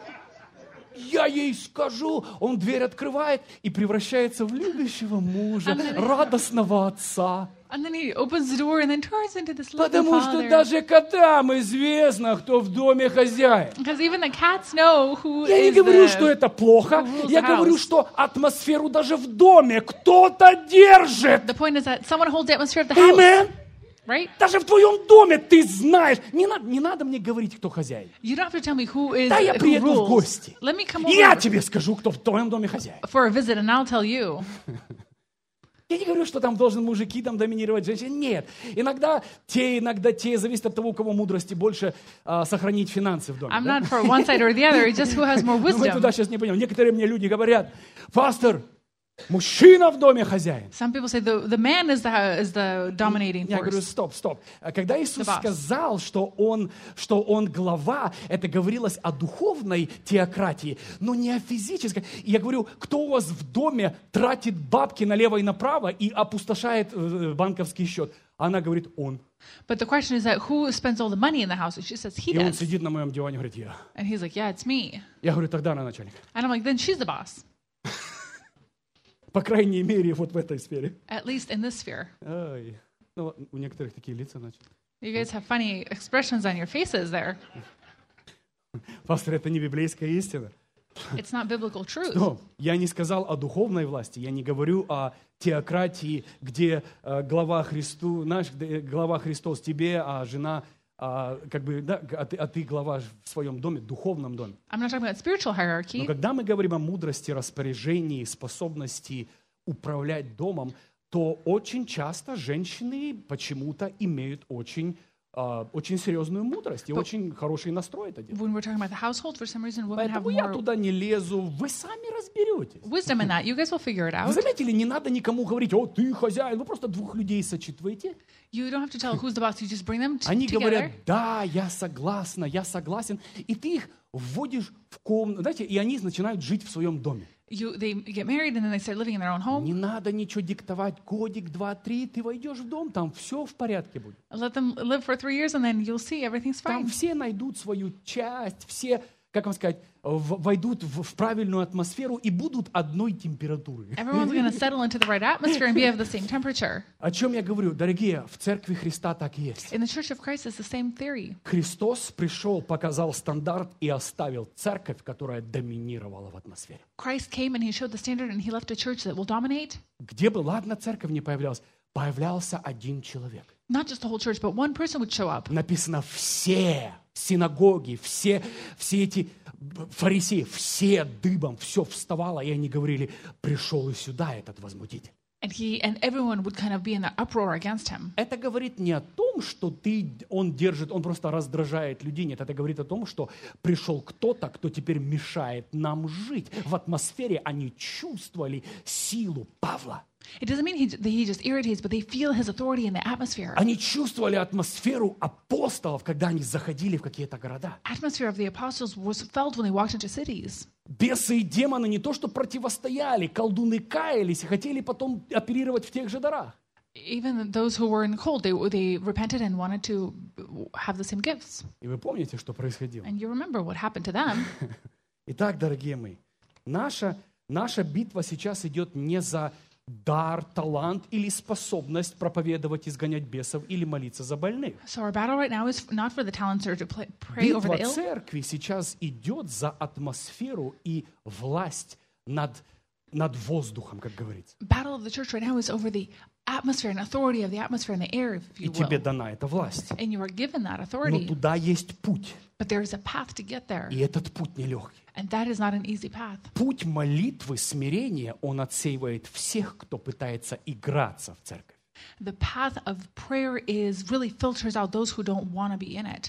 Я ей скажу, он дверь открывает и превращается в любящего мужа, радостного отца. And then he opens the door and then turns into this loving Потому что father. даже котам известно, кто в доме хозяин. Because even the cats know who Я не is говорю, что the... это плохо. who rules Я the говорю, house. что атмосферу даже в доме кто-то держит. The point is that someone holds the atmosphere of the house, Amen. right? Даже в твоем доме ты знаешь. Не надо мне говорить, кто хозяин. You don't have to tell me who is Да, я who приеду в rules. гости. Let me come И я over тебе скажу, кто в твоем доме хозяин. for a visit and I'll tell you. Я не говорю, что там должен мужики там доминировать женщины. Нет. Иногда те, зависит от того, у кого мудрости больше сохранить финансы в доме. I'm Да? not for one side or the other. It's just who has more Но мы wisdom. туда сейчас не пойдем. Некоторые мне люди говорят, пастор, мужчина в доме хозяин. Some people say the man is the dominating Я говорю, force. стоп. Когда Иисус The boss. сказал, что он глава, это говорилось о духовной теократии, но не о физической. И я говорю, кто у вас в доме тратит бабки налево и направо и опустошает банковский счет? Она говорит, он. But the question is that who spends all the money in the house? And she says he И он does. сидит на моем диване и говорит, я. And he's like, yeah, it's me. Я говорю, тогда она начальник. And I'm like, then she's the boss. По крайней мере, вот в этой сфере. At least in this sphere. Ай. Ну, у некоторых такие лица, значит. You guys have funny expressions on your faces there. Пастор, это не библейская истина. It's not biblical truth. Но я не сказал о духовной власти, я не говорю о теократии, где глава Христос тебе, а жена, а ты глава в своем доме, духовном доме. I'm not talking about spiritual Но hierarchy. когда мы говорим о мудрости, распоряжении, способности управлять домом, то очень часто женщины почему-то имеют очень серьезную мудрость и очень хороший настрой это делать. When we're talking about the household, for some reason, women have Поэтому я more туда не лезу, вы сами разберетесь. wisdom in that. You guys will figure it Вы out. заметили, не надо никому говорить, о, ты хозяин, вы просто двух людей сочетываете. You don't have to tell who's the boss. You just bring them Они together. говорят, да, я согласна, я согласен. И ты их вводишь в комнату, знаете, и они начинают жить в своем доме. They get married and then they start living in their own home. Не надо ничего диктовать, годик, 2, 3, ты войдешь в дом, там все в порядке будет. Let them live for 3 years and then you'll see everything's Там fine. все найдут свою часть, все, как вам сказать, войдут в правильную атмосферу и будут одной температуры. Everyone's going to settle into the right atmosphere and be of the same temperature. О чем я говорю? Дорогие, в Церкви Христа так и есть. In the Church of Christ, it's the same theory. Христос пришел, показал стандарт и оставил церковь, которая доминировала в атмосфере. Christ came and he showed the standard and he left a church that will dominate. Где бы, ладно, церковь не появлялась, появлялся один человек. Not just the whole church, but one person would show up. Написано, все синагоги, все эти фарисеи, все дыбом, все вставало, и они говорили, пришел и сюда этот возмутитель. And everyone would kind of be in an uproar against him. Это говорит не о том, что он просто раздражает людей. Нет, это говорит о том, что пришел кто-то, кто теперь мешает нам жить. В атмосфере они чувствовали силу Павла. It doesn't mean that he just irritates, but they feel his authority in the atmosphere. Они чувствовали атмосферу апостолов, когда они заходили в какие-то города. Atmosphere of the apostles was felt when they walked into cities. Бесы и демоны не то что противостояли, колдуны каялись и хотели потом оперировать в тех же дарах. Even those who were in cult, they repented and wanted to have the same gifts. И вы помните, что происходило? And you remember what happened to them. Итак, дорогие мои, наша битва сейчас идет не за дар, талант или способность проповедовать, изгонять бесов или молиться за больных. So our battle right now is not for the talents or to pray over Битва the ill. церкви сейчас идет за атмосферу и власть над воздухом, как говорится. Battle of the church right now is over the atmosphere and authority of the atmosphere and the air, if И you тебе will. дана эта власть. And you are given that Но authority, туда есть путь, but there is a path to get there, и этот путь нелегкий. and that is not an easy path. Путь молитвы, смирения, он отсеивает всех, кто пытается играться в церковь. The path of prayer is really filters out those who don't want to be in it.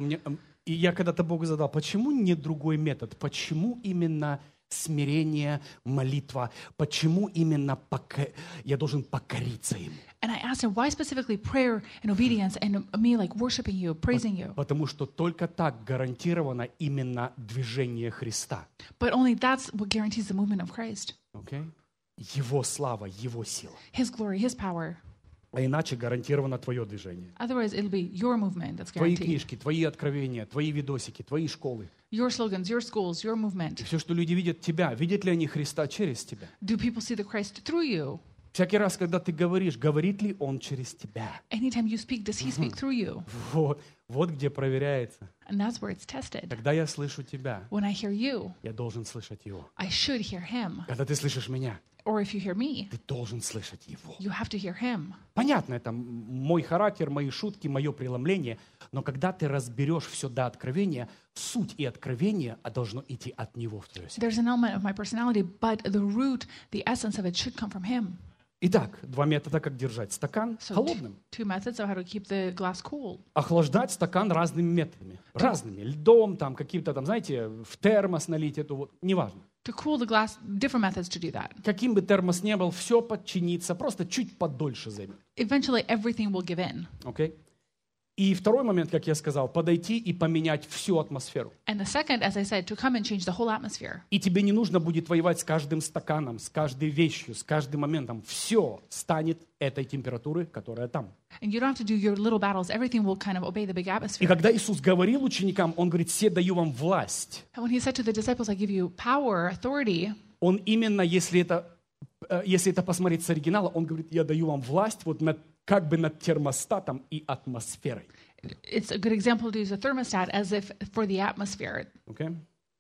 И я когда-то Богу задал, почему не другой метод? Почему именно смирение, молитва? Почему именно я должен покориться Ему? And I asked him, why specifically prayer and obedience and me like worshiping you, praising you? Потому что только так гарантировано именно движение Христа. But only that's what guarantees the movement of Christ. Okay? Его слава, Его сила. His glory, His power. А иначе гарантировано твое движение. Otherwise, it'll be your movement that's Твои guaranteed. книжки, твои откровения, твои видосики, твои школы. Your slogans, your schools, your И movement. все, что люди видят тебя, видят ли они Христа через тебя? Do people see the Christ through you? Всякий раз, когда ты говоришь, говорит ли Он через тебя? Anytime you speak, does He speak through you? Вот где проверяется. And that's where it's tested. Когда я слышу тебя, When I hear you, я должен слышать Его. I should hear Him. Когда ты слышишь меня, Or if you hear me, ты должен слышать Его. you have to hear Him. Понятно, это мой характер, мои шутки, мое преломление, но когда ты разберешь все до откровения, суть и откровение должно идти от Него в твое сердце. There's an element of my personality, but the root, the essence of it should come from Him. Итак, два метода, как держать стакан So холодным. two methods of how to keep the glass cool. Охлаждать стакан разными методами. Разными. Льдом, там, каким-то там, знаете, в термос налить эту вот, неважно. To cool the glass, different methods to do that. Каким бы термос ни был, все подчинится, просто чуть подольше займет. Eventually, everything will give in. Окей? И второй момент, как я сказал, подойти и поменять всю атмосферу. And the second, as I said, to come and change the whole atmosphere. И тебе не нужно будет воевать с каждым стаканом, с каждой вещью, с каждым моментом. Все станет этой температуры, которая там. And you don't have to do your little battles. Everything will kind of obey the big И atmosphere. когда Иисус говорил ученикам, Он говорит, все даю вам власть. And when He said to the disciples, I give you power, authority, Он именно, если это посмотреть с оригинала, Он говорит, я даю вам власть вот как бы над термостатом и атмосферой. it's a good example to use a thermostat as if for the atmosphere. Okay?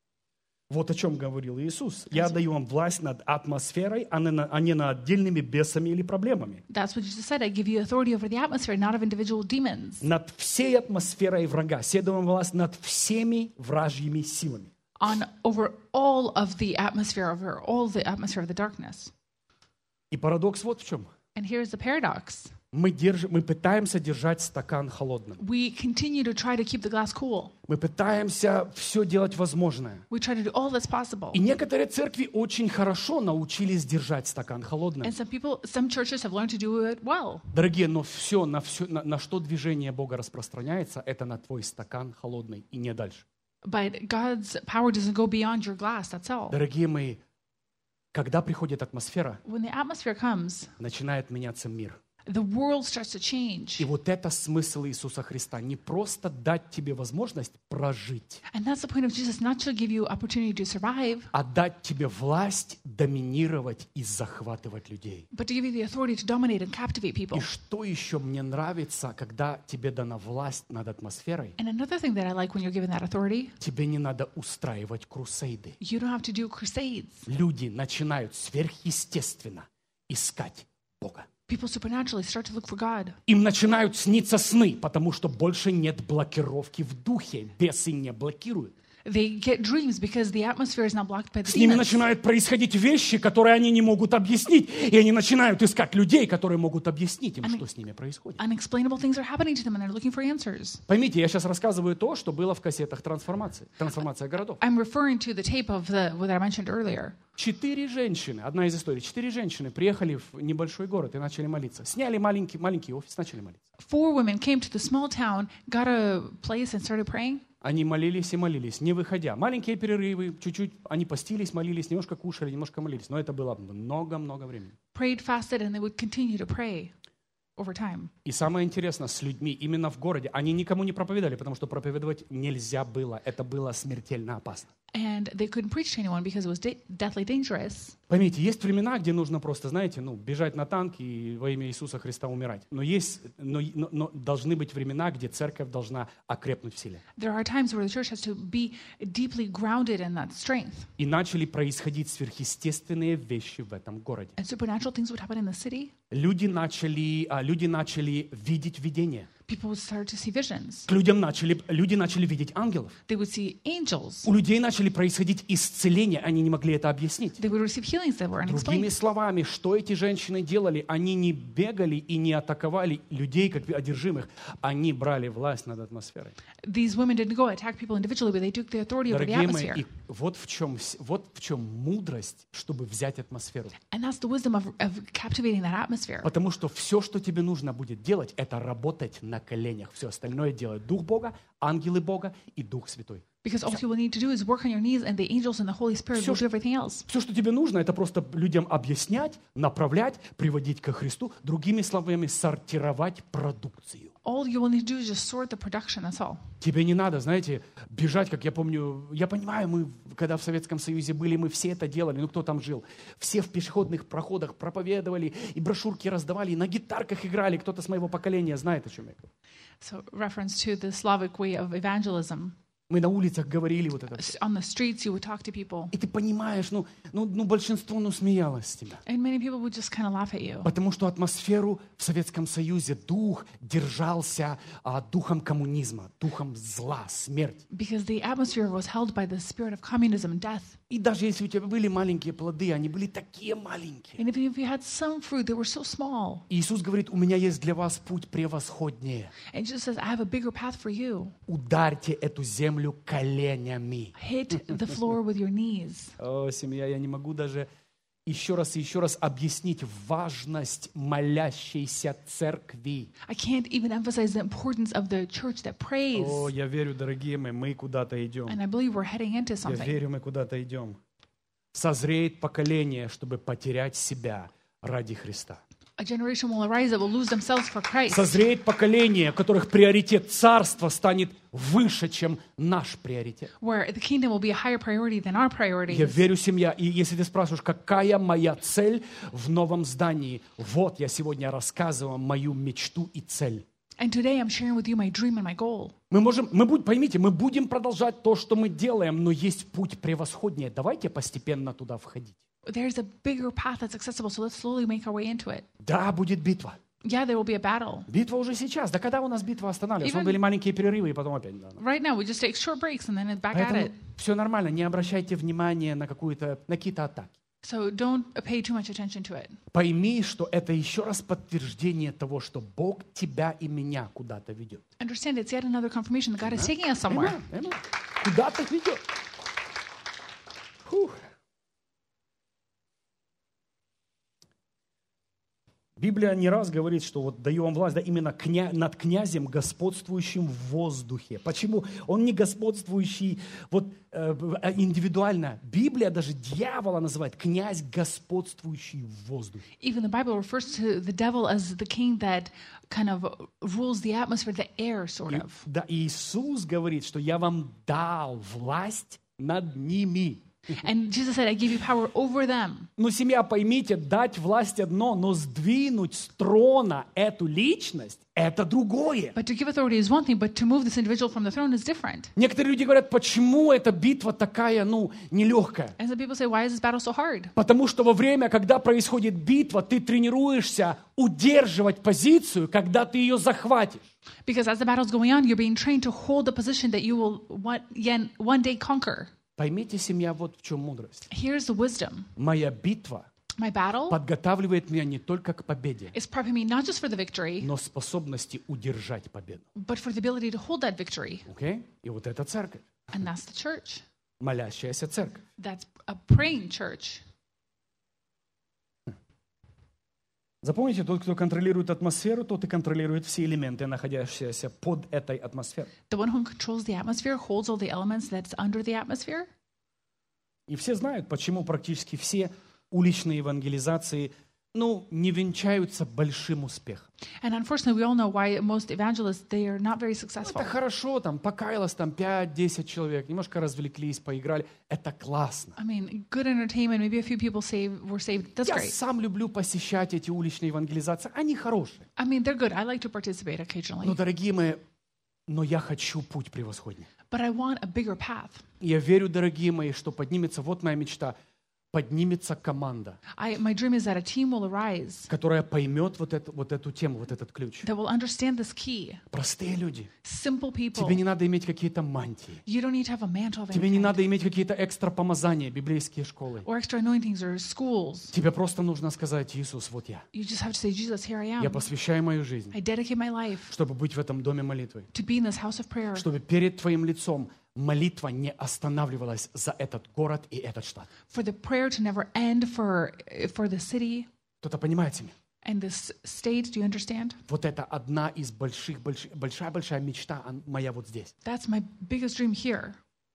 Вот о чем говорил Иисус. Я даю вам власть над атмосферой, а не над отдельными бесами или проблемами. That's what Jesus said. I give you authority over the atmosphere, not of individual demons. Над всей атмосферой врага. Я даю вам власть над всеми вражьими силами. Over all of the atmosphere, over all the atmosphere of the darkness. И парадокс вот в чем. And here's the paradox. Мы пытаемся держать стакан холодным. We continue to try to keep the glass cool. Мы пытаемся все делать возможное. We try to do all that's possible. И некоторые церкви очень хорошо научились держать стакан холодным. And some churches have learned to do it well. Дорогие, но на что движение Бога распространяется, это на твой стакан холодный и не дальше. But God's power doesn't go beyond your glass, that's all. Дорогие мои, когда приходит атмосфера, When the atmosphere comes, начинает меняться мир. the world starts to change. И вот это смысл Иисуса Христа. Не просто дать тебе возможность прожить, And that's the point of Jesus, not to give you opportunity to survive, а дать тебе власть доминировать и захватывать людей. but to give you the authority to dominate and captivate people. И что еще мне нравится, когда тебе дана власть над атмосферой, And another thing that I like when you're given that authority, тебе не надо устраивать крусейды. you don't have to do crusades. Люди начинают сверхъестественно искать Бога. People supernaturally start to look for God. Им начинают сниться сны, потому что больше нет блокировки в духе. Бесы не блокируют. They get dreams because the atmosphere is now blocked by the С ними demons. начинают происходить вещи, которые они не могут объяснить. И они начинают искать людей, которые могут объяснить им, что с ними происходит. Unexplainable things are happening to them, and they're looking for answers. Поймите, я сейчас рассказываю то, что было в кассетах трансформации. Трансформация городов. I'm referring to the tape of what I mentioned earlier. 4 женщины, одна из историй, 4 женщины приехали в небольшой город и начали молиться. Сняли маленький офис, начали молиться. 4 women came to the small town, got a place, and started praying. Они молились и молились, не выходя. Маленькие перерывы, чуть-чуть, они постились, молились, немножко кушали, немножко молились. Но это было много-много времени. Prayed, fasted, and they would continue to pray over time. И самое интересное, с людьми именно в городе, они никому не проповедовали, потому что проповедовать нельзя было. Это было смертельно опасно. And they couldn't preach to anyone because it was deathly dangerous. Поймите, есть времена, где нужно просто, знаете, бежать на танк и во имя Иисуса Христа умирать. Но должны быть времена, где церковь должна окрепнуть в силе. There are times where the church has to be deeply grounded in that strength. И начали происходить сверхъестественные вещи в этом городе. And supernatural things would happen in the city. Люди начали видеть видения. People would start to see visions. Люди начали видеть ангелов. They would see angels. У людей начали происходить исцеления, они не могли это объяснить. They would receive healings that were Другими unexplained. словами, что эти женщины делали? Они не бегали и не атаковали людей, как одержимых. Они брали власть над атмосферой. These women didn't go attack people individually, but they took the authority over the Дорогие мои, atmosphere. и вот в чем мудрость, чтобы взять атмосферу. And that's the wisdom of captivating that atmosphere. Потому что все, что тебе нужно будет делать, это работать на коленях. Все остальное делает Дух Бога, ангелы Бога и Дух Святой. Because all you will need to do is work on your knees, and the angels and the Holy Spirit will do everything else. Все, что тебе нужно, это просто людям объяснять, направлять, приводить ко Христу. Другими словами, сортировать продукцию. All you will need to do is just sort the production, that's all. Тебе не надо, знаете, бежать, как я помню, я понимаю, мы, когда в Советском Союзе были, мы все это делали, кто там жил? Все в пешеходных проходах проповедовали, и брошюрки раздавали, и на гитарках играли, кто-то с моего поколения знает, о чем я говорю. So reference to the Slavic way of evangelism. Мы на улицах говорили вот это. On the streets, you would talk to people. И ты понимаешь, большинство, смеялось с тебя. And many people would just kind of laugh at you. Потому что атмосферу в Советском Союзе дух держался духом коммунизма, духом зла, смерти. Because the atmosphere was held by the spirit of communism and death. И даже если у тебя были маленькие плоды, они были такие маленькие. And even if you had some fruit, they were so small. Иисус говорит, у меня есть для вас путь превосходнее. And Jesus says, I have a bigger path for you. Ударьте эту землю коленями. Hit the floor with your knees. О, семья, я не могу даже еще раз объяснить важность молящейся церкви. I can't even emphasize the importance of the church that prays. О, я верю, дорогие мои, мы куда-то идем. And I believe we're heading into Я something. верю, мы куда-то идем. Созреет поколение, чтобы потерять себя ради Христа. A generation will arise that will lose themselves for Christ. Созреет поколение, у которых приоритет царства станет выше, чем наш приоритет. Where the kingdom will be a higher priority than our priorities. Я верю, семья, и если ты спрашиваешь, какая моя цель в новом здании, вот я сегодня рассказываю мою мечту и цель. And today I'm sharing with you my dream and my goal. Поймите, мы будем продолжать то, что мы делаем, но есть путь превосходнее. Давайте постепенно туда входить. There's a bigger path that's accessible, so let's slowly make our way into it. Да, будет битва. Yeah, there will be a battle. Битва уже сейчас. Да когда у нас битва останавливается? Even- Были маленькие перерывы, и потом опять. Да. Right now, we just take short breaks and then it's back at Поэтому it. все нормально. Не обращайте внимания на какие-то атаки. So don't pay too much attention to it. Пойми, что это еще раз подтверждение того, что Бог тебя и меня куда-то ведет. Understand it's yet another confirmation that God is taking us somewhere. Amen. Куда-то ведет. Фух. Библия не раз говорит, что вот даю вам власть, да, именно над князем, господствующим в воздухе. Почему? Он не господствующий индивидуально. Библия даже дьявола называет князь, господствующий в воздухе. Even the Bible refers to the devil as the king that kind of rules the atmosphere, the air, sort of. Да, Иисус говорит, что я вам дал власть над ними. And Jesus said, I give you power over them. Ну, семья, поймите, дать власть одно, но сдвинуть с трона эту личность – это другое. But to give authority is one thing, but to move this individual from the throne is different. Некоторые люди говорят, почему эта битва такая, нелегкая? And some people say, why is this battle so hard? Потому что во время, когда происходит битва, ты тренируешься удерживать позицию, когда ты ее захватишь. Because as the battle's going on, you're being trained to hold a position that you will one day conquer. Поймите, семья, вот в чем мудрость. Here's the wisdom. Моя битва My battle подготавливает меня не только к победе, is prepping me not just for the victory, но способности удержать победу. but for the ability to hold that victory. Окей? И вот это церковь, And that's the church. молящаяся церковь. That's a praying church. Запомните, тот, кто контролирует атмосферу, тот и контролирует все элементы, находящиеся под этой атмосферой. The one who controls the atmosphere holds all the elements that's under the atmosphere. И все знают, почему практически все уличные евангелизации, не венчаются большим успехом. And unfortunately, we all know why most evangelists, they are not very successful. Это хорошо, покаялось 5-10 человек, немножко развлеклись, поиграли. Это классно. I mean, good entertainment, maybe a few people were saved. That's Я great. сам люблю посещать эти уличные евангелизации. Они хорошие. I mean, they're good. I like to participate occasionally. Но, дорогие мои, я хочу путь превосходней. But I want a bigger path. Я верю, дорогие мои, что поднимется, вот моя мечта, поднимется команда, My dream is that a team will arise которая поймет вот эту тему, вот этот ключ. that will understand this key. Простые люди. Simple people. Тебе не надо иметь какие-то мантии. You don't need to have a mantle of any Тебе не kind, надо иметь какие-то экстра помазания, библейские школы. or extra anointings or schools. Тебе просто нужно сказать: Иисус, вот я. You just have to say, Jesus, here I Я am. посвящаю мою жизнь, I dedicate my life чтобы быть в этом доме молитвы. to be in this house of prayer, Чтобы перед Твоим лицом молитва не останавливалась за этот город и этот штат. for the prayer to never end for the city Кто-то понимает меня? and this state. Do you understand? Вот это одна из большая мечта моя вот здесь. That's my biggest dream here.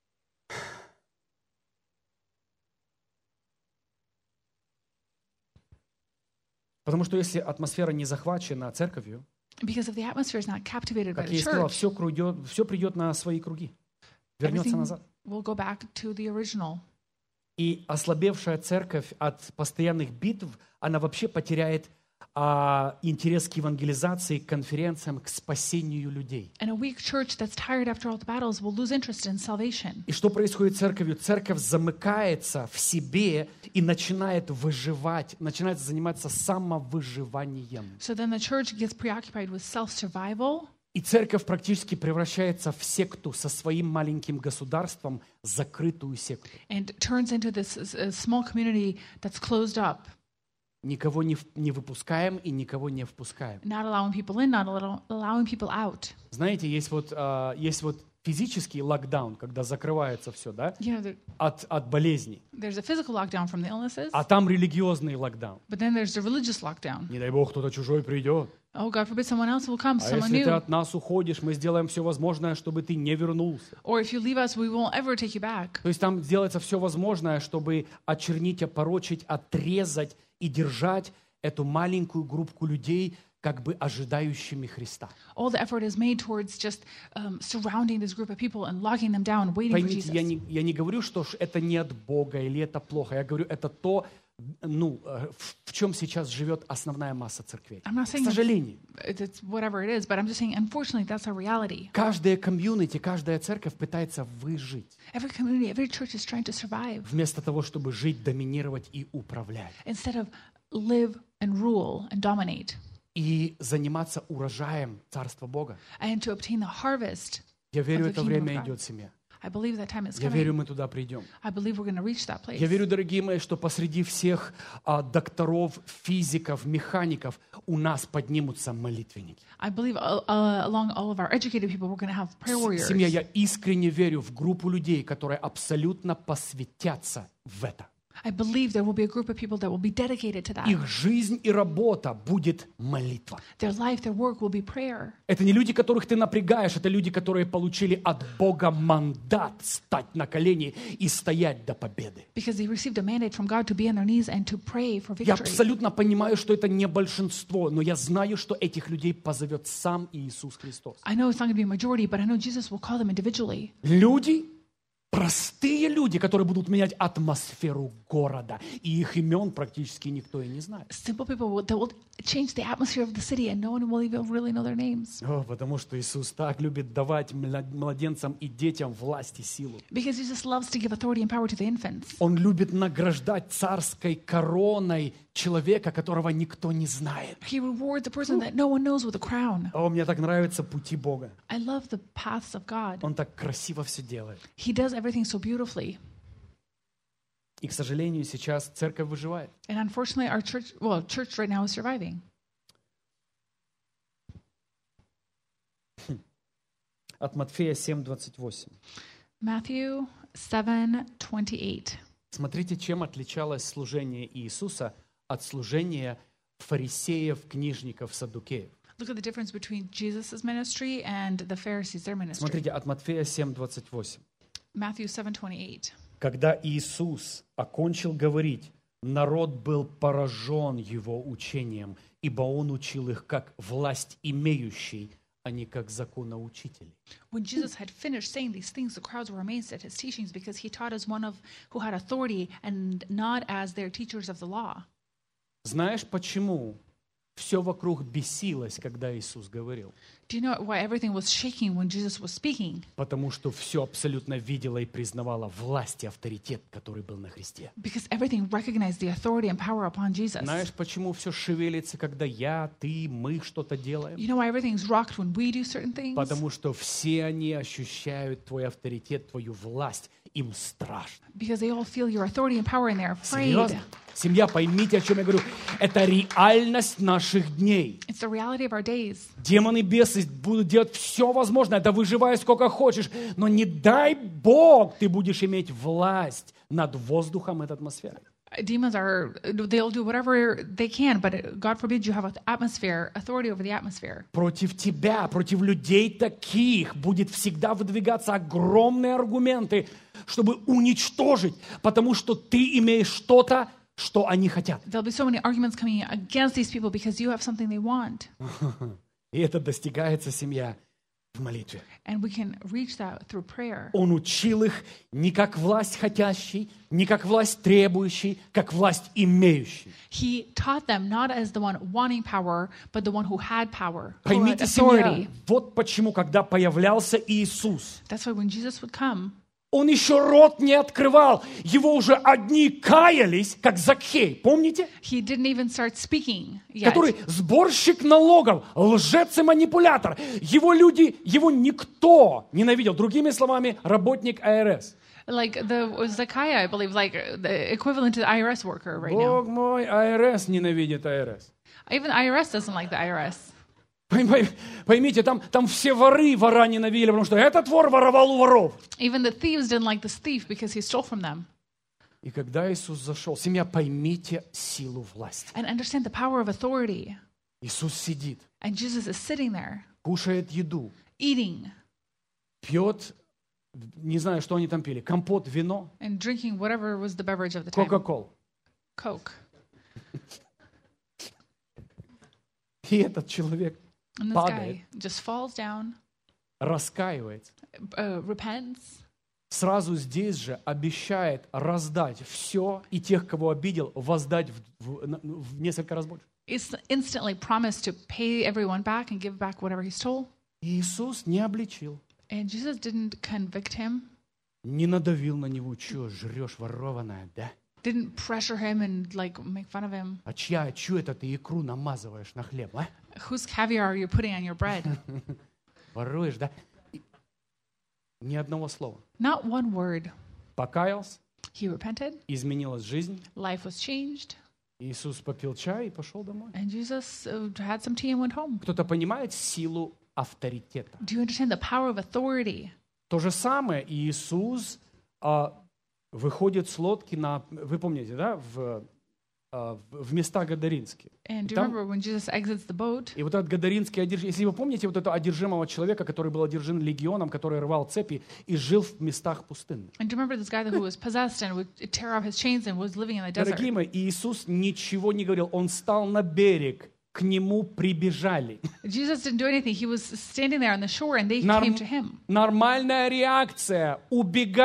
Потому что если атмосфера не захвачена церковью, Because if the atmosphere is not captivated by как the я и сказал, church, все придет на свои круги, вернется everything назад. will go back to the original. И ослабевшая церковь от постоянных битв, она вообще потеряет интерес к евангелизации, к конференциям, к спасению людей. And a weak church that's tired after all the battles will lose interest in salvation. И что происходит с церковью? Церковь замыкается в себе и начинает выживать, начинает заниматься самовыживанием. So then the church gets preoccupied with self-survival, И церковь практически превращается в секту со своим маленьким государством, закрытую секту. and turns into this small community that's closed up, Никого не выпускаем и никого не впускаем. not allowing people in, not allowing people out. Знаете, есть вот физический локдаун, когда закрывается все, да, You know, от болезней. there's a physical lockdown from the illnesses, А там религиозный локдаун. but then there's the religious lockdown. Не дай Бог, кто-то чужой придет. Oh, God forbid someone else will come, А someone если ты new. от нас уходишь, мы сделаем все возможное, чтобы ты не вернулся. Or if you leave us, we won't ever take you back. То есть там делается все возможное, чтобы очернить, опорочить, отрезать и держать эту маленькую группку людей, как бы ожидающими Христа. All the effort is made towards just surrounding this group of people and locking them down, waiting for Поймите, Jesus. я не говорю, что это не от Бога или это плохо. Я говорю, это то, в чем сейчас живет основная масса церквей. I'm not К saying сожалению. it's whatever it is, but I'm just saying, unfortunately, that's a reality. Каждая комьюнити, каждая церковь пытается выжить, Every community, every church is trying to survive вместо того, чтобы жить, доминировать и управлять. instead of live and rule and dominate И заниматься урожаем Царства Бога. and to obtain the harvest. Я верю, Of the это kingdom of время God. идет, семья. I believe that time is Я верю, coming. мы туда придем. I believe we're going to reach that place. Я верю, дорогие мои, что посреди всех докторов, физиков, механиков у нас поднимутся молитвенники. I believe along all of our educated people, we're going to have prayer warriors. Семья, я искренне верю в группу людей, которые абсолютно посвятятся в это. I believe there will be a group of people that will be dedicated to that. Их жизнь и работа будет молитва. Their life, their work will be prayer. Это не люди, которых ты напрягаешь, это люди, которые получили от Бога мандат стать на колени и стоять до победы. Because they received a mandate from God to be on their knees and to pray for Я victory. абсолютно понимаю, что это не большинство, но я знаю, что этих людей позовет сам Иисус Христос. I know it's not going to be a majority, but I know Jesus will call them individually. Люди, простые люди, которые будут менять атмосферу города. И их имен практически никто и не знает. Simple people that will change the atmosphere of the city and no one will even really know their names. Потому что Иисус так любит давать младенцам и детям власть и силу. Because Jesus loves to give authority and power to the infants. Он любит награждать царской короной человека, которого никто не знает. He rewards a person that no one knows with a crown. Мне так нравятся пути Бога. I love the paths of God. Он так красиво все делает. He does everything so beautifully. И, к сожалению, сейчас церковь выживает. And unfortunately, our church right now is surviving. От Матфея 7:28. Matthew 7:28. Смотрите, чем отличалось служение Иисуса от служения фарисеев, книжников, саддукеев. Look at the difference between Jesus' ministry and the Pharisees, their ministry. Смотрите, от Матфея 7:28. Matthew 7:28. Когда Иисус окончил говорить, народ был поражен его учением, ибо он учил их как власть имеющий, а не как законоучитель. When Jesus had finished saying these things, the crowds were amazed at his teachings because he taught as one who had authority and not as their teachers of the law. Знаешь, почему все вокруг бесилось, когда Иисус говорил? Do you know why everything was shaking when Jesus was speaking? Потому что все абсолютно видело и признавало власть и авторитет, который был на Христе. Because everything recognized the authority and power upon Jesus. Знаешь, почему все шевелится, когда я, ты, мы что-то делаем? You know why everything's rocked when we do certain things? Потому что все они ощущают твой авторитет, твою власть. Им страшно. Because they all feel your authority and power and they're afraid. Серьезно? Семья, поймите, о чем я говорю. Это реальность наших дней. It's the reality of our days. Демоны, бесы будут делать все возможное, да выживай сколько хочешь, но не дай Бог, ты будешь иметь власть над воздухом и атмосферой. Demons they'll do whatever they can, but God forbid you have authority over the atmosphere. Против тебя, против людей таких будет всегда выдвигаться огромные аргументы, чтобы уничтожить, потому что ты имеешь что-то, что они хотят. There'll be so many arguments coming against these people because you have something they want. И это достигается, семья, в молитве. And we can reach that through prayer. Он учил их не как власть хотящий, не как власть требующий, как власть имеющий. He taught them not as the one wanting power, but the one who had power, who had Поймите, семья, authority. вот почему, когда появлялся Иисус, That's why when Jesus would come, он еще рот не открывал. Его уже одни каялись, как Закхей, помните? he didn't even start speaking yet. Который сборщик налогов, лжец и манипулятор. Его люди, его никто ненавидел. Другими словами, работник АРС. Like the Zacchaeus, I believe, like the equivalent to the IRS worker right now. Бог мой, АРС ненавидит АРС. Even the IRS doesn't like the IRS. Поймите, там все вора ненавидели, потому что этот вор воровал у воров. Even the thieves didn't like this thief because he stole from them. И когда Иисус зашел, семья, поймите силу власти. And understand the power of authority. Иисус сидит, And Jesus is sitting there, кушает еду, eating пьет, не знаю, что они там пили, компот, вино, and drinking whatever was the beverage of the time. Кока-колу. Coke. И этот человек And this падает, guy just falls down, раскаивается. repents, Сразу здесь же обещает раздать все и тех, кого обидел, воздать в несколько раз больше. is instantly promised to pay everyone back and give back whatever he stole. И Иисус не обличил, And Jesus didn't convict him, не надавил на него, что жрешь ворованное, да? didn't pressure him and like make fun of him. А чью это ты икру намазываешь на хлеб, а? Whose caviar are you putting on your bread? Воруешь, да? Ни одного слова. Not one word. Покаялся, He repented, изменилась жизнь. life was changed, Иисус попил чай и пошел домой. and Jesus had some tea and went home. Кто-то понимает силу авторитета? Do you understand the power of authority? То же самое Иисус выходит с лодки на, вы помните, да, в места Гадаринские. And do you Там- remember when Jesus exits the boat? И вот этот Гадаринский одержимый, если вы помните вот этого одержимого человека, который был одержим легионом, который рвал цепи и жил в местах пустынных. And do you remember this guy who was possessed and would tear off his chains and was living in the desert? Дорогие мои, Иисус ничего не говорил, Он встал на берег, к Нему прибежали. Jesus didn't do anything. He was standing there on the shore and they Норм- came to him. Нормальная реакция — убегать.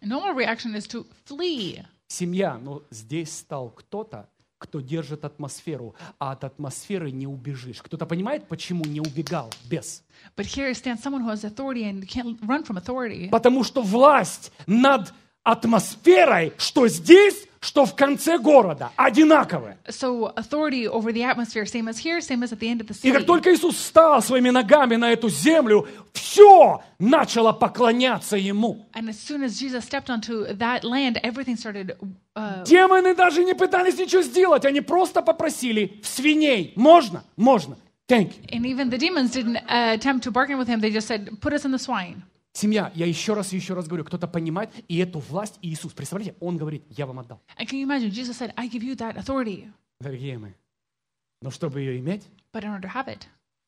Normal reaction is to flee. Семья, но здесь стал кто-то, кто держит атмосферу, а от атмосферы не убежишь. Кто-то понимает, почему не убегал бес? But here stands someone who has authority and you can't run from authority. Потому что власть над атмосферой, что здесь, что в конце города, одинаковая. So authority over the atmosphere, same as here, same as at the end of the И city. как только Иисус встал своими ногами на эту землю, все начало поклоняться Ему. And as soon as Jesus stepped onto that land, everything started. Демоны даже не пытались ничего сделать, они просто попросили в свиней. Можно? Можно. Thank you. And even the demons didn't attempt to bargain with him. They just said, "Put us in the swine." Семья, я еще раз говорю, кто-то понимает, и эту власть Иисус, представляете, Он говорит, я вам отдал. And can you imagine? Jesus said, "I give you that authority." Дорогие мои, но чтобы ее иметь, But in order to have it,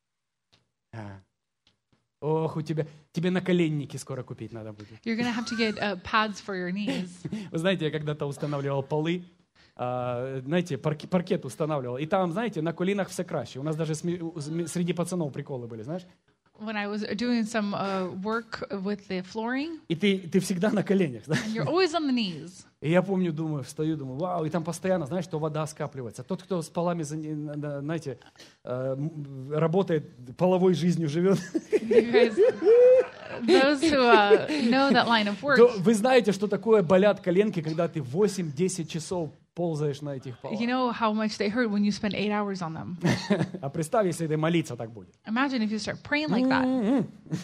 ох, тебе наколенники скоро купить надо будет. you're going to have to get pads for your knees. Вы знаете, я когда-то устанавливал полы, знаете, паркет устанавливал, и там, знаете, на колінах все краще. У нас даже среди пацанов приколы были, знаешь? When I was doing some work with the flooring, И ты всегда на коленях, да? and you're always on the knees. И я помню, встаю, думаю, вау, и там постоянно, знаешь, что вода скапливается. Тот, кто с полами, знаете, работает, половой жизнью живет, You guys, those who know that line of work, то вы знаете, что такое болят коленки, когда ты 8-10 часов ползаешь на этих полах. you know how much they hurt when you spend 8 hours on them. А представь, если ты молиться так будет. Imagine if you start praying like that.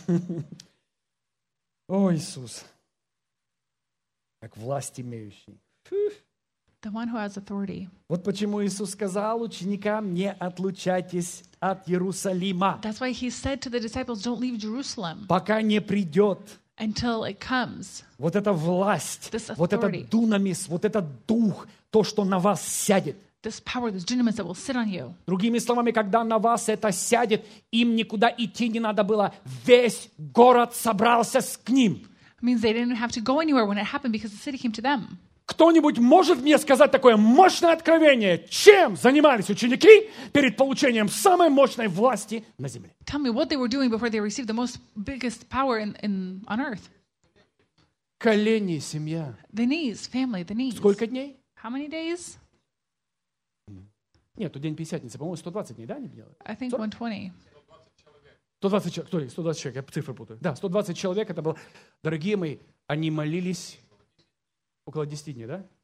О, Иисус, как власть имеющий. The one who has authority. Вот почему Иисус сказал ученикам, не отлучайтесь от Иерусалима, That's why he said to the disciples, don't leave Jerusalem пока не придет until it comes. вот эта власть, This вот этот authority. дунамис, вот этот дух, то, что на вас сядет. This power, this dunamis that will sit on you. Другими словами, когда на вас это сядет, им никуда идти не надо было. Весь город собрался к ним. It means they didn't have to go anywhere when it happened because the city came to them. Кто-нибудь может мне сказать такое мощное откровение, чем занимались ученики перед получением самой мощной власти на земле? Tell me what they were doing before they received the biggest power on earth. Колени, семья. The knees, family, the knees. Сколько дней? How many days? Нет, тут день Пятидесятницы, по-моему, 120 дней, да, они делают? I think 120. 120 человек, стой, 120 человек, я цифры путаю. Да, 120 человек, это было, дорогие мои, они молились около 10 дней, да?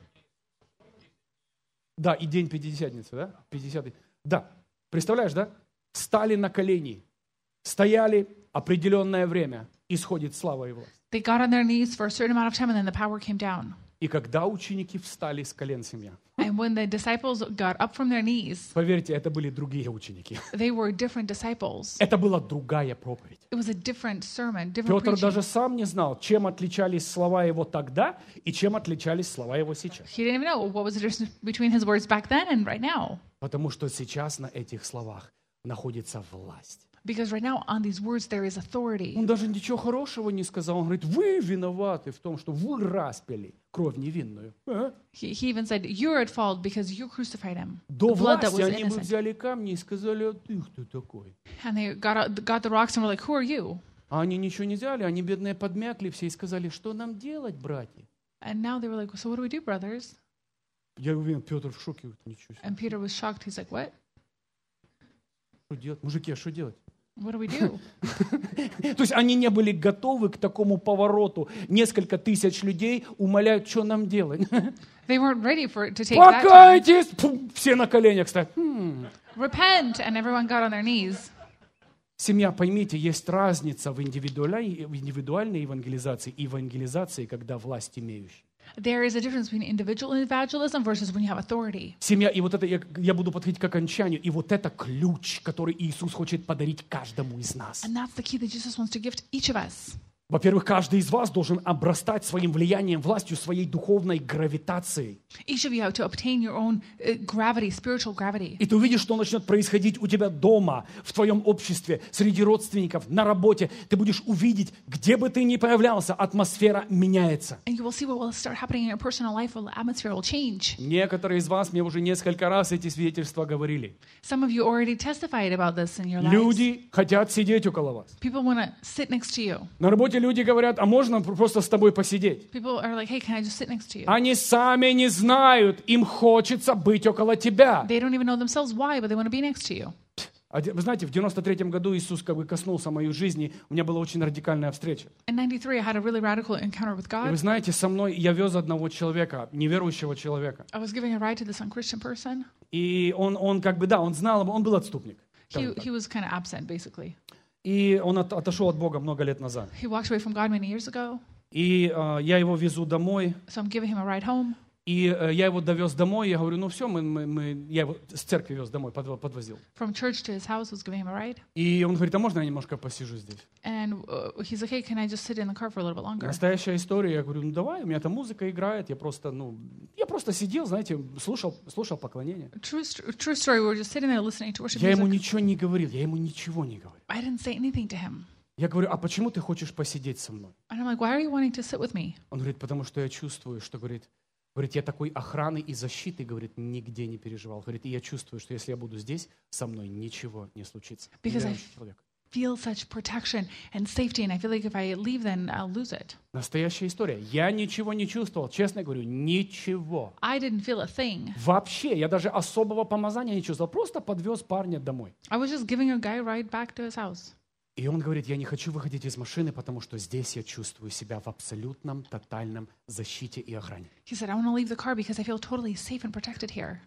Да, и день Пятидесятницы, да? 50-й. Да, представляешь, да? Встали на колени, стояли определенное время, исходит слава и власть. They got on their knees for a certain amount of time and then the power came down. И когда ученики встали с колен, семья, And when the disciples got up from their knees, поверьте, это были другие ученики. they were different disciples. Это была другая проповедь. It was a different sermon, different Петр preaching. даже сам не знал, чем отличались слова его тогда и чем отличались слова его сейчас. He didn't even know what was the difference between his words back then and right now. Потому что сейчас на этих словах находится власть. Because right now on these words there is authority. Он даже ничего хорошего не сказал. Он говорит, вы виноваты в том, что вы распили кровь невинную. He even said, you're at fault because you crucified him. До The blood that власти was они бы innocent. взяли камни и сказали, а ты кто такой? And they got the rocks and were like, who are you? А они ничего не взяли, они бедные подмякли все и сказали, что нам делать, братья? And now they were like, so what do we do, brothers? Я уверен, Петр в шоке. Ничего себе. And Peter was shocked. He's like, what? Что делать? Мужики, а что делать? What do we do? То есть они не были готовы к такому повороту. Несколько тысяч людей умоляют, что нам делать. They weren't ready to take that turn. Покайтесь! Фу, все на коленях стоят. Repent! And everyone got on their knees. Семья, поймите, есть разница в индивидуальной евангелизации и евангелизации, когда власть имеющая. There is a difference between individual evangelism versus when you have authority. Семья, и вот это, я буду подходить к окончанию, и вот это ключ, который Иисус хочет подарить каждому из нас. And that's the key that Jesus wants to give to each of us. Во-первых, каждый из вас должен обрастать своим влиянием, властью, своей духовной гравитацией. Each of you have to obtain your own gravity, spiritual gravity. И ты увидишь, что начнет происходить у тебя дома, в твоем обществе, среди родственников, на работе. Ты будешь увидеть, где бы ты ни появлялся, атмосфера меняется. And you will see what will start happening in your personal life, where the atmosphere will change. Некоторые из вас мне уже несколько раз эти свидетельства говорили. Some of you already testified about this in your lives. Люди хотят сидеть около вас. People want to sit next to you. На работе Многие люди говорят, а можно просто с тобой посидеть? People are like, hey, can I just sit next to you? Они сами не знают, им хочется быть около тебя. They don't even know themselves why, but they want to be next to you. Вы знаете, в 93-м году Иисус как бы коснулся моей жизни, у меня была очень радикальная встреча. In 93, I had a really radical encounter with И вы God. знаете, со мной я вез одного человека, неверующего человека. I was giving a ride to this unchristian person. И он как бы, да, он знал, он был отступник. He was kind of absent, basically. И он отошел от Бога много лет назад. He walked away from God many years ago. И я его везу домой. So I'm giving him a ride home. И я его довез домой, я говорю, ну все, я его с церкви вез домой, подвозил. From church to his house, was giving him a ride. И он говорит, а можно я немножко посижу здесь? And he's like, hey, can I just sit in the car for a little bit longer? Настоящая история, я говорю, ну давай, у меня там музыка играет, я просто сидел, знаете, слушал поклонение. True story, we were just sitting there listening to worship Я ему music. ничего не говорил, я ему ничего не говорил. I didn't say anything to him. Я говорю, а почему ты хочешь посидеть со мной? And I'm like, why are you wanting to sit with me? Он говорит, потому что я чувствую, что, говорит, я такой охраны и защиты, говорит, нигде не переживал. Говорит, и я чувствую, что если я буду здесь, со мной ничего не случится. Because I Неверующий человек. feel such protection and safety, and I feel like if I leave, then I'll lose it. Настоящая история. Я ничего не чувствовал, честно говорю, ничего. I didn't feel a thing. Вообще, я даже особого помазания не чувствовал. Просто подвез парня домой. I was just giving a guy a ride back to his house. И он говорит, я не хочу выходить из машины, потому что здесь я чувствую себя в абсолютном, тотальном защите и охране. He said, I want to leave the car because I feel totally safe and protected here.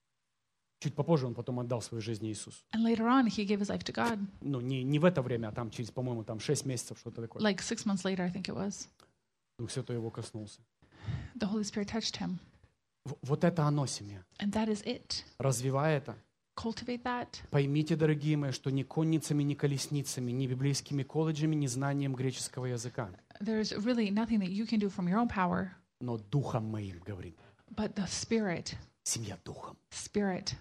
Чуть попозже он потом отдал свою жизнь Иисусу. And later on, he gave his life to God. Ну, не в это время, а там через, по-моему, там 6 месяцев, что-то такое. Like 6 months later, I think it was. Дух Святой его коснулся. The Holy Spirit touched him. Вот это оно, семья. And that is it. Развивай это. Cultivate that. Поймите, дорогие мои, что ни конницами, ни колесницами, ни библейскими колледжами, ни знанием греческого языка, There's really nothing that you can do from your own power, но духом моим, говорит. but the Spirit. Семья духом. Spirit.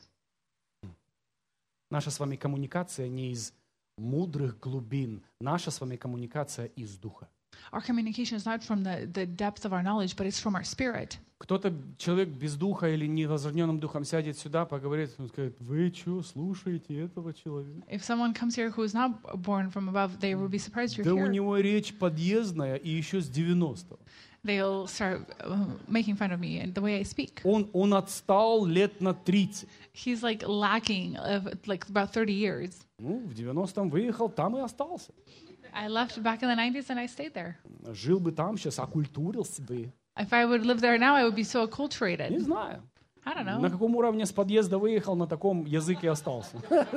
Наша с вами коммуникация не из мудрых глубин. Наша с вами коммуникация из духа. Our communication is not from the depth of our knowledge, but it's from our spirit. Кто-то, человек без духа или невозрожденным духом сядет сюда, поговорит, он скажет, вы что, слушаете этого человека? If someone comes here who is not born from above, they will be surprised you're Да у here. него речь подъездная и еще с 90-го. They'll start making fun of me and the way I speak. Он отстал лет на 30. He's like lacking of like about 30 years. Ну, в 90-м выехал, там и остался. I left back in the 90s and I stayed there. Жил бы там сейчас, окультурился бы. If I would live there now, I would be so Не acculturated. знаю. I don't На know. каком уровне с подъезда выехал, на таком языке остался.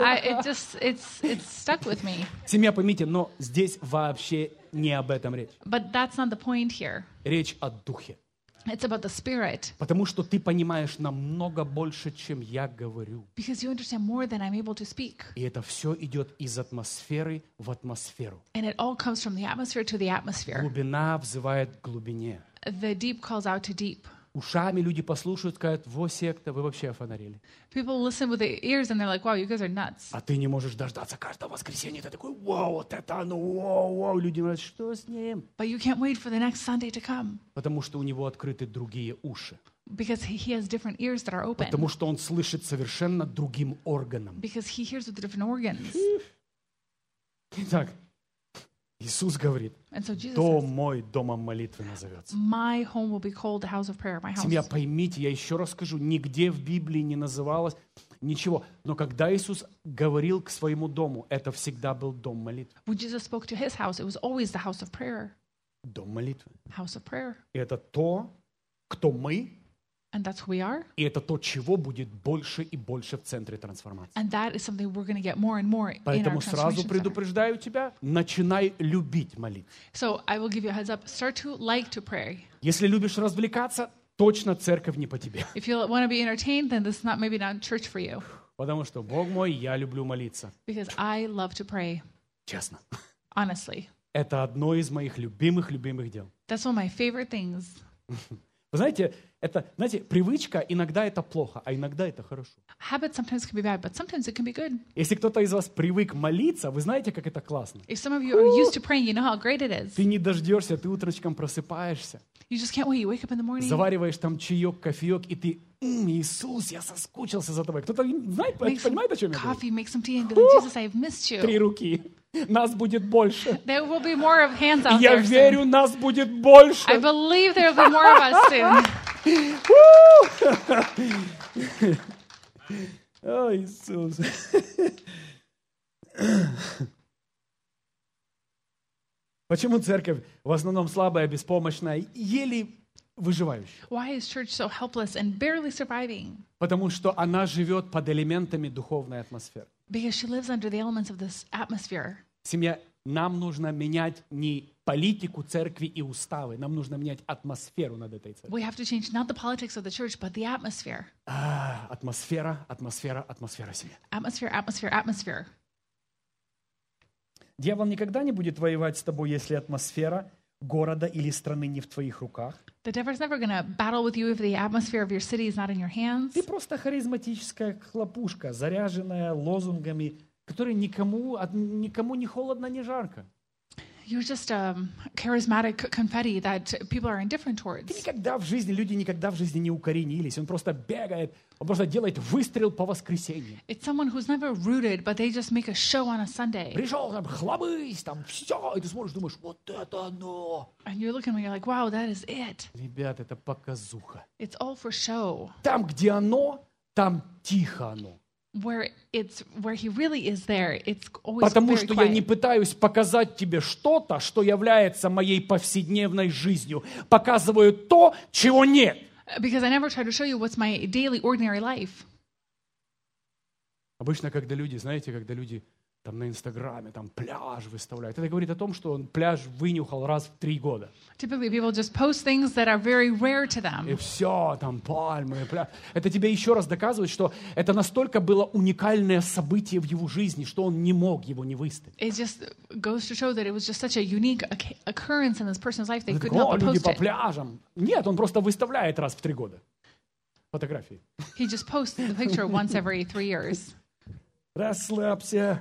It's stuck with me. Семья, поймите, но здесь вообще не об этом речь. But that's not the point here. Речь о духе. It's about the spirit. Потому что ты понимаешь намного больше, чем я говорю. Because you understand more than I'm able to speak. И это все идет из атмосферы в атмосферу. And it all comes from the atmosphere to the atmosphere. Глубина взывает к глубине. The deep calls out to deep. Ушами люди послушают, скажут, во секта, вы вообще офонарели. People listen with their ears and they're like, wow, you guys are nuts. А ты не можешь дождаться каждого воскресенья. Ты такой, вау, вот это оно, вау, вау. Люди говорят, что с ним? But you can't wait for the next Sunday to come. Потому что у него открыты другие уши. Because he has different ears that are open. Потому что он слышит совершенно другим органом. Because he hears with different organs. Итак, Иисус говорит, And so Jesus дом says, мой домом молитвы назовется. my home will be called the house of prayer, my house. Семья, поймите, я еще раз скажу, нигде в Библии не называлось ничего. Но когда Иисус говорил к своему дому, это всегда был дом молитвы. When Jesus spoke to his house, it was always the house of prayer. Дом молитвы. House of prayer. И это то, кто мы, And that's who we are. и это то, чего будет больше и больше в центре трансформации. And that is something we're going to get more and more in our Поэтому сразу transformation center. предупреждаю тебя, начинай любить молитву. So I will give you a heads up. Start to like to pray. Если любишь развлекаться, точно церковь не по тебе. If you want to be entertained, then this is not maybe not church for you. Потому что, Бог мой, я люблю молиться. Because I love to pray, Честно. honestly. Это одно из моих любимых дел. That's one of my favorite things. Вы знаете, привычка иногда это плохо, а иногда это хорошо. Habit sometimes can be bad, but sometimes it can be good. Если кто-то из вас привык молиться, вы знаете, как это классно. If some of you are used to praying, you know how great it is. Ты не дождешься, ты утречком просыпаешься, You just can't wait. You wake up in the morning, завариваешь там чаек, кофеек, и ты, Иисус, я соскучился за тобой. Кто-то знает, make some понимает, о чем я говорю? coffee, make some tea, and be like, Jesus, I have missed 3 you. руки. Нас будет больше. There will be more of hands out Я there soon. верю, нас будет больше. I believe there will be more of us soon. О, Иисус. Почему церковь в основном слабая, беспомощная, еле выживающая? Why is church so helpless and barely surviving? Потому что она живет под элементами духовной атмосферы. Because she lives under the elements of this atmosphere. Семья, нам нужно менять не политику церкви и уставы, нам нужно менять атмосферу над этой церковью. We have to change not the politics of the church, but the atmosphere. Атмосфера семьи. Atmosphere, atmosphere, atmosphere. Дьявол никогда не будет воевать с тобой, если атмосфера города или страны не в твоих руках. The devil's never going to battle with you if the atmosphere of your city is not in your hands. Ты просто харизматическая хлопушка, заряженная лозунгами, которые никому не холодно, не жарко. You're just charismatic confetti that people are indifferent towards. Люди никогда в жизни не укоренились. Он просто бегает, он просто делает выстрел по воскресенью. It's someone who's never rooted, but they just make a show on a Sunday. Пришел, там, хлобысь, там, все, и ты смотришь, думаешь, вот это оно. And you're looking and you're like, wow, that is it. Ребят, это показуха. It's all for show. Там, где оно, там тихо оно. Where he really is there, it's always Потому very что я не quiet. пытаюсь показать тебе что-то, что является моей повседневной жизнью. Показываю то, чего нет. Because I never try to show you what's my daily, ordinary life. Обычно, когда люди там на Инстаграме, там пляж выставляют, это говорит о том, что он пляж вынюхал раз в 3 года. Typically, people just post things that are very rare to И them. все, там пальмы, пляж. Это тебе еще раз доказывает, что это настолько было уникальное событие в его жизни, что он не мог его не выставить. It just goes to show that it was just such a unique occurrence in this person's life they Он could такой, not but люди post по it. пляжам. Нет, он просто выставляет раз в 3 года фотографии. He just posts the picture once every 3 years. Расслабься.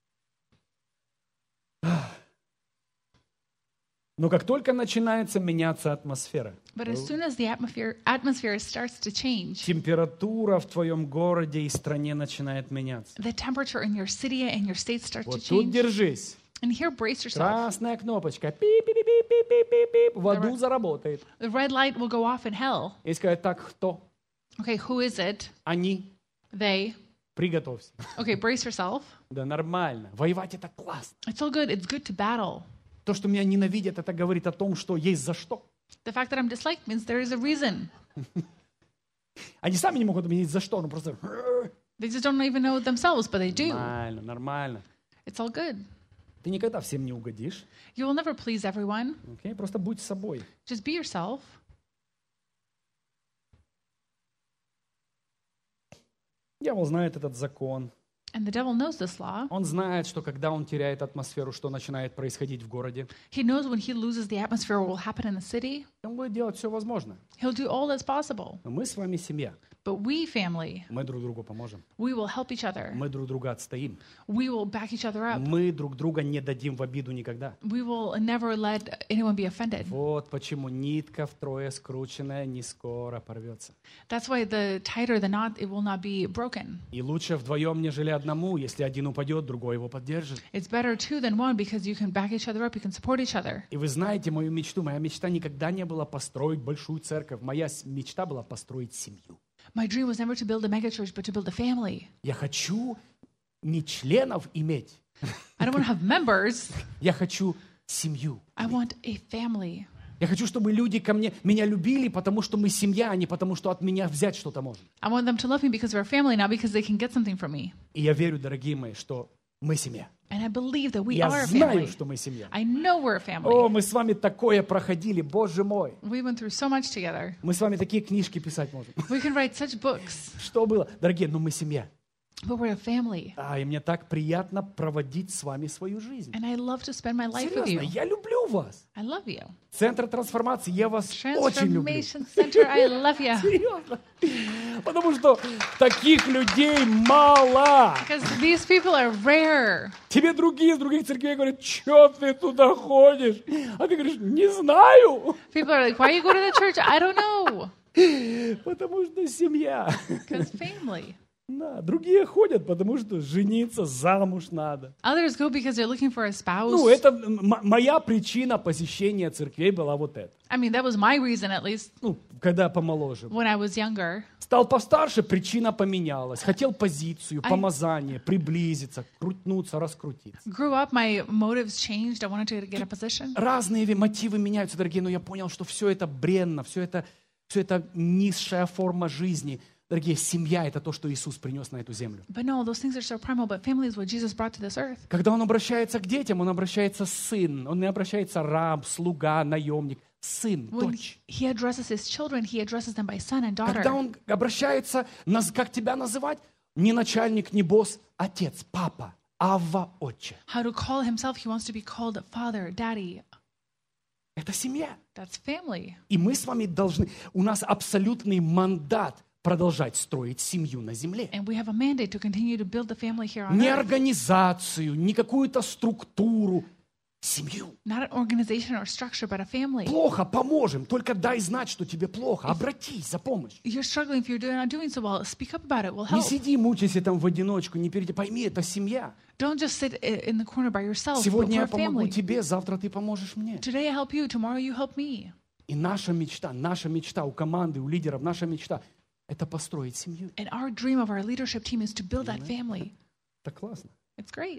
Но как только начинается меняться атмосфера, But as soon as the atmosphere starts to change, температура в твоем городе и стране начинает меняться. the temperature in your city and your state starts to Вот тут change. держись. And here, brace yourself. Красная кнопочка. Пип-пип-пип-пип-пип-пип. В аду заработает. The red light will go off in hell. И сказать, так, кто? Okay, who is it? Они. They. Приготовься. Okay, brace yourself. Да нормально. Воевать это классно. It's all good. It's good to battle. То, что меня ненавидят, это говорит о том, что есть за что. The fact that I'm disliked means there is a reason. Они сами не могут объяснить за что, но просто... They just don't even know it themselves, but they do. Нормально, нормально. It's all good. Ты никогда всем не угодишь. You will never please everyone. Окей? Просто будь собой. Just be yourself. Дьявол знает этот закон. And the devil knows this law. Он знает, что когда он теряет атмосферу, что начинает происходить в городе. He knows when he loses the atmosphere, what will happen in the city. Он будет делать все возможное. He'll do all that's possible. Но мы с вами семья. But we, family, Мы друг другу поможем. we will help each other. Мы друг друга отстоим. We will back each other up. Мы друг друга не дадим в обиду никогда. We will never let anyone be offended. Вот почему нитка втрое скрученная не скоро порвется. That's why the tighter the knot, it will not be broken. И лучше вдвоем, нежели одному. Если один упадет, другой его поддержит. It's better two than one because you can back each other up, you can support each other. И вы знаете мою мечту. Моя мечта никогда не была построить большую церковь. Моя мечта была построить семью. My dream was never to build a megachurch, but to build a family. Я хочу не членов иметь. I don't want to have members. Я хочу семью. I want a family. Я хочу, чтобы люди меня любили, потому что мы семья, а не потому что от меня взять что-то можно. I want them to love me because we're a family, not because they can get something from me. И я верю, дорогие мои, что мы семья. And I believe that we Я are a знаю, family. что мы семья. I know we're a family. О, мы с вами такое проходили, Боже мой. We went through so much together. Мы с вами такие книжки писать можем. We can write such books, Что было? Дорогие, но мы семья. but we're a family. И мне так приятно проводить с вами свою жизнь. And I love to spend my life with Серьезно, you. я люблю вас. I love you. Центр трансформации, я вас очень люблю. Transformation Center, I love you. Серьезно. Потому что таких людей мало. Because these people are rare. Тебе другие из других церквей говорят, что ты туда ходишь? А ты говоришь, не знаю. People are like, why you go to the church? I don't know. Потому что семья. Because family. Да, другие ходят, потому что жениться, замуж надо. Others go because they're looking for a spouse. Ну, это моя причина посещения церквей была вот эта. I mean, that was my reason, at least Ну, когда помоложе. when I was younger. Стал постарше, причина поменялась. Хотел позицию, помазание, приблизиться, крутнуться, раскрутиться. Grew up, my motives changed. I wanted to get a position. Разные мотивы меняются, дорогие, но я понял, что все это бренно, все это низшая форма жизни. Дорогие, семья — это то, что Иисус принес на эту землю. But no, those things are so primal, but family is what Jesus brought to this earth. Когда Он обращается к детям, Он обращается сын, Он не обращается раб, слуга, наемник, сын, When дочь. he addresses his children, he addresses them by son and daughter. Когда Он обращается, как тебя называть, не начальник, не босс, отец, папа, Авва, отче. How to call himself, he wants to be called father, daddy. Это семья. That's family. И мы с вами должны, у нас абсолютный мандат продолжать строить семью на земле. And we have a mandate to continue to build the family here on Не earth. организацию, не какую-то структуру, семью. Not an organization or structure, but a family. Плохо, поможем, только дай знать, что тебе плохо, обратись за помощью. You're struggling if you're not doing so well. Speak up about it. We'll Не help. сиди, мучайся там в одиночку, не пойми, это семья. Don't just sit in the corner by yourself. But Сегодня we're я a помогу family. тебе, завтра ты поможешь мне. Today I help you. Tomorrow you help me. И наша мечта у команды, у лидеров, наша мечта — это построить семью. And our dream of our leadership team is to build that family. Это классно. It's great.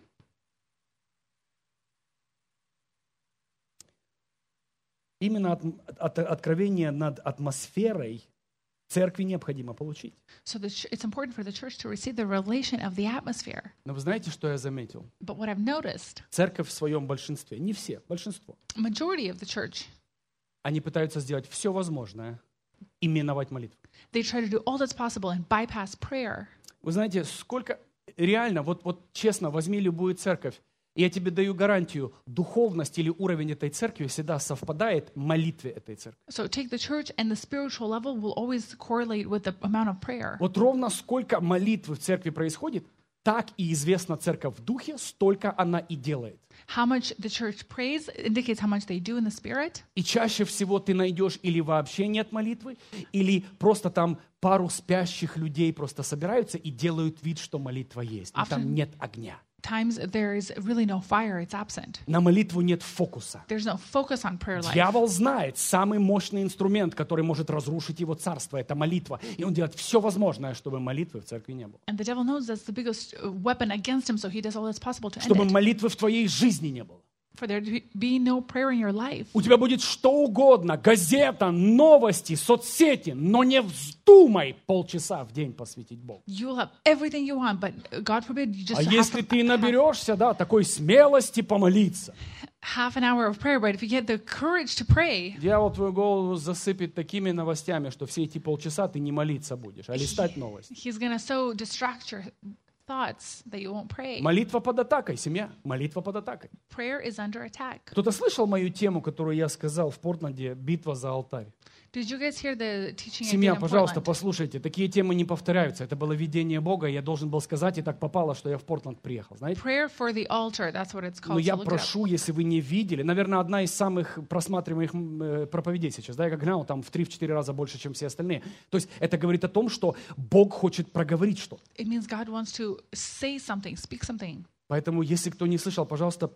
Именно от откровения над атмосферой церкви необходимо получить. So it's important for the church to receive the revelation of the atmosphere. Но вы знаете, что я заметил? But what I've noticed, Церковь в своем большинстве, не все, большинство, majority of the church, они пытаются сделать все возможное и миновать молитву. they try to do all that's possible and bypass prayer. Вы знаете, сколько реально, вот честно, возьми любую церковь, и я тебе даю гарантию, духовность или уровень этой церкви всегда совпадает молитве этой церкви. So take the church, and the spiritual level will always correlate with the amount of prayer. Вот ровно сколько молитвы в церкви происходит, так и известна церковь в духе, столько она и делает. How much the church prays indicates how much they do in the spirit. И чаще всего ты найдешь или вообще нет молитвы, или просто там пару спящих людей просто собираются и делают вид, что молитва есть. Но там нет огня. Times there is really no fire, it's absent. На молитву нет фокуса. There's no focus on prayer life. Дьявол знает, самый мощный инструмент, который может разрушить его царство, это молитва. И он делает все возможное, чтобы молитвы в церкви не было. And the devil knows that's the biggest weapon against him, so he does all that's possible to end Чтобы it. молитвы в твоей жизни не было. For there to be no prayer in your life. У тебя будет что угодно, газета, новости, соцсети, но не вздумай полчаса в день посвятить Богу. You'll have everything you want, but God forbid you just А have если ты наберешься, такой смелости помолиться, half an hour of prayer, but if you get the courage to pray, дьявол твою голову засыпет такими новостями, что все эти полчаса ты не молиться будешь, а листать новости. he's going to so distract your thoughts that you won't pray. Молитва под атакой, семья. Молитва под атакой. Prayer is under attack. Кто-то слышал мою тему, которую я сказал в Портленде «Битва за алтарь»? Did you guys hear the teaching I did Семья, in пожалуйста, Portland? послушайте. Такие темы не повторяются. Это было видение Бога. Я должен был сказать, и так попало, что я в Портленд приехал. Знаете? Prayer for the altar, that's what it's Но called. я So look it up. прошу, если вы не видели, наверное, одна из самых просматриваемых проповедей сейчас. Да, я как глянул, там в 3-4 раза больше, чем все остальные. То есть это говорит о том, что Бог хочет проговорить что-то. It means God wants to say something, speak something. Поэтому, если кто не слышал, пожалуйста,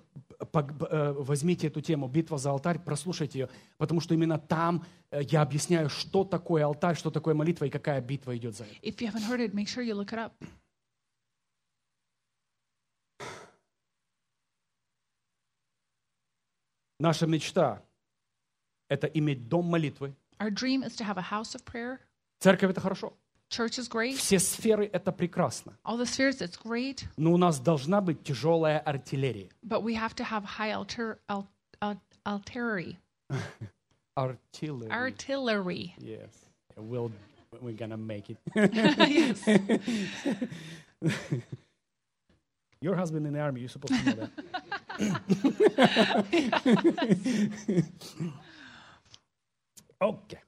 возьмите эту тему «Битва за алтарь», прослушайте ее, потому что именно там я объясняю, что такое алтарь, что такое молитва и какая битва идет за это. If you haven't heard it, make sure you look it up. Наша мечта – это иметь дом молитвы. Our dream is to have a house of prayer. Церковь – это хорошо. Church is great. Все сферы – это прекрасно. All the spheres, it's great. Но у нас должна быть тяжелая артиллерия. But we have to have high artillery. Artillery. Artillery. Yes. We're gonna make it. Yes. Your husband in the army, you're supposed to know that. Окей.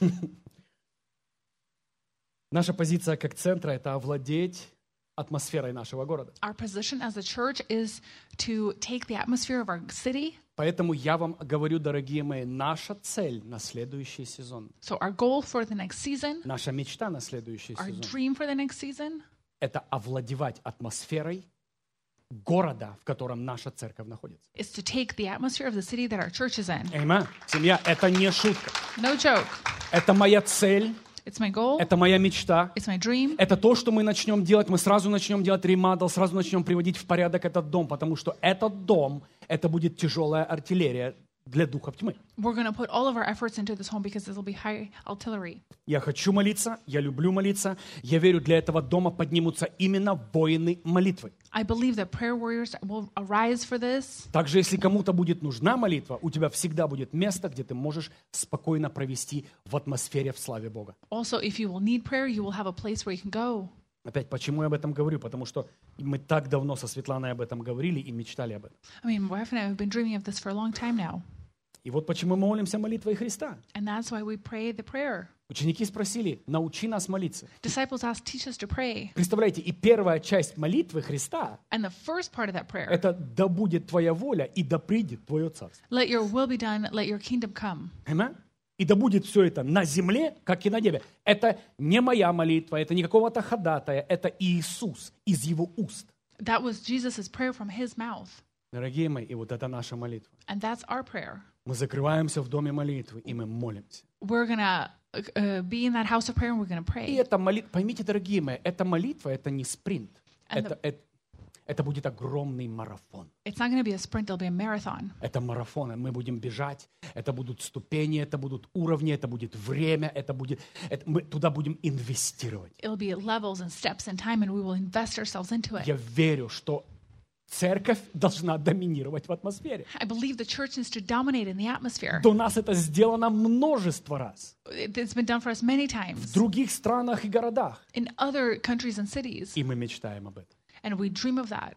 Наша позиция как центра – это овладеть атмосферой нашего города. Our position as a church is to take the atmosphere of our city. Поэтому я вам говорю, дорогие мои, наша цель на следующий сезон, So our goal for the next season, наша мечта на следующий our сезон dream for the next season, это овладевать атмосферой города, в котором наша церковь находится. is to take the atmosphere of the city that our church is in. Amen. Семья, это не шутка. No joke. Это моя цель, It's my goal. это моя мечта. It's my dream. Это то, что мы начнем делать. Мы сразу начнем делать ремадл, сразу начнем приводить в порядок этот дом, потому что этот дом, это будет тяжелая артиллерия для духов тьмы. We're going to put all of our efforts into this home because this will be high artillery. Я хочу молиться, я люблю молиться. Я верю, для этого дома поднимутся именно воины молитвы. I believe that prayer warriors will arise for this. Также, если кому-то будет нужна молитва, у тебя всегда будет место, где ты можешь спокойно провести в атмосфере в славе Бога. Also, if you will need prayer, you will have a place where you can go. Опять, почему я об этом говорю? Потому что мы так давно со Светланой об этом говорили и мечтали об этом. I mean, my wife and I have been dreaming of this for a long time now. И вот почему мы молимся молитвой Христа. And that's why we pray the prayer. Ученики спросили, научи нас молиться. Disciples asked, teach us to pray. Представляете, и первая часть молитвы Христа And the first part of that prayer, это «Да будет Твоя воля, и да придет Твое царство». let your will be done, let your kingdom come. Amen? И да будет все это на земле, как и на небе. Это не моя молитва, это не какого-то ходатая, это Иисус из Его уст. That was Jesus' prayer from his mouth. Дорогие мои, и вот это наша молитва. And that's our prayer. Мы закрываемся в доме молитвы, и мы молимся. We're going to be in that house of prayer and we're going to И pray. эта молитва, поймите, дорогие мои, эта молитва, это не спринт. Это будет огромный марафон. It's not going to be a sprint, it'll be a marathon. Это марафон, мы будем бежать, это будут ступени, это будут уровни, это будет время, мы туда будем инвестировать. It'll be levels and steps and time, and we will invest ourselves into it. Я верю, что церковь должна доминировать в атмосфере. I believe the church needs to dominate in the atmosphere. До нас это сделано множество раз. It's been done for us many В times других странах и городах. in other countries and cities, И мы мечтаем об этом. and we dream of that.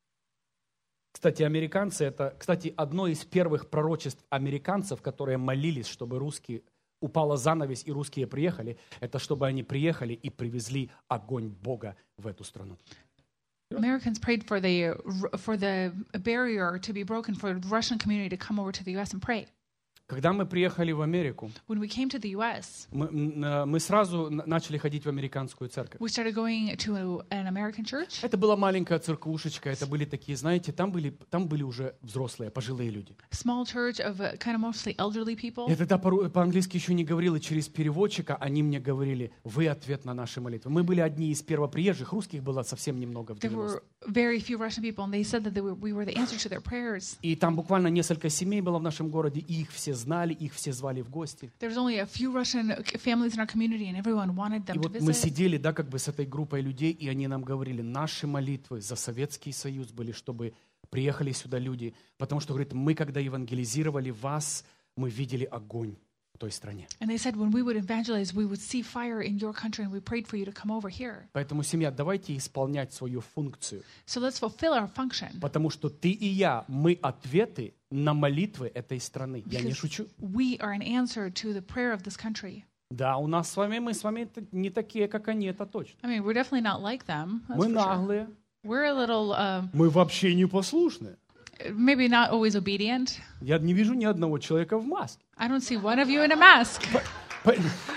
Кстати, американцы, это, одно из первых пророчеств американцев, которые молились, чтобы упала занавес и русские приехали, это чтобы они приехали и привезли огонь Бога в эту страну. Americans prayed for the barrier to be broken for the Russian community to come over to the U.S. and pray. Когда мы приехали в Америку, When we came to the U.S., мы сразу начали ходить в американскую церковь. we started going to an American church. Это была маленькая церквушечка, это были такие, знаете, там были уже взрослые, пожилые люди. Small church of kind of mostly elderly people. Я тогда по-английски еще не говорил, и через переводчика они мне говорили, вы ответ на наши молитвы. Мы были одни из первоприезжих, русских было совсем немного в There 90-х. were very few Russian people, and they said that we were the answer to their prayers. И там буквально несколько семей было в нашем городе, и их все знали, их все звали в гости. There was only a few Russian families in our community, and everyone wanted И them to вот мы visit. сидели, с этой группой людей, и они нам говорили, наши молитвы за Советский Союз были, чтобы приехали сюда люди, потому что, говорит, мы, когда евангелизировали вас, мы видели огонь в той стране. And they said when we would evangelize, we would see fire in your country, and we prayed for you to come over here. Поэтому, семья, давайте исполнять свою функцию, So let's fulfill our function. потому что ты и я, мы ответы на молитвы этой страны. Я не Because шучу. we are an answer to the prayer of this country. Да, мы с вами не такие, как они, это точно. I mean, we're definitely not like them. That's Мы for sure. наглые, We're a little, мы вообще непослушные. maybe not always obedient. Я не вижу ни одного человека в маске. I don't see one of you in a mask. По-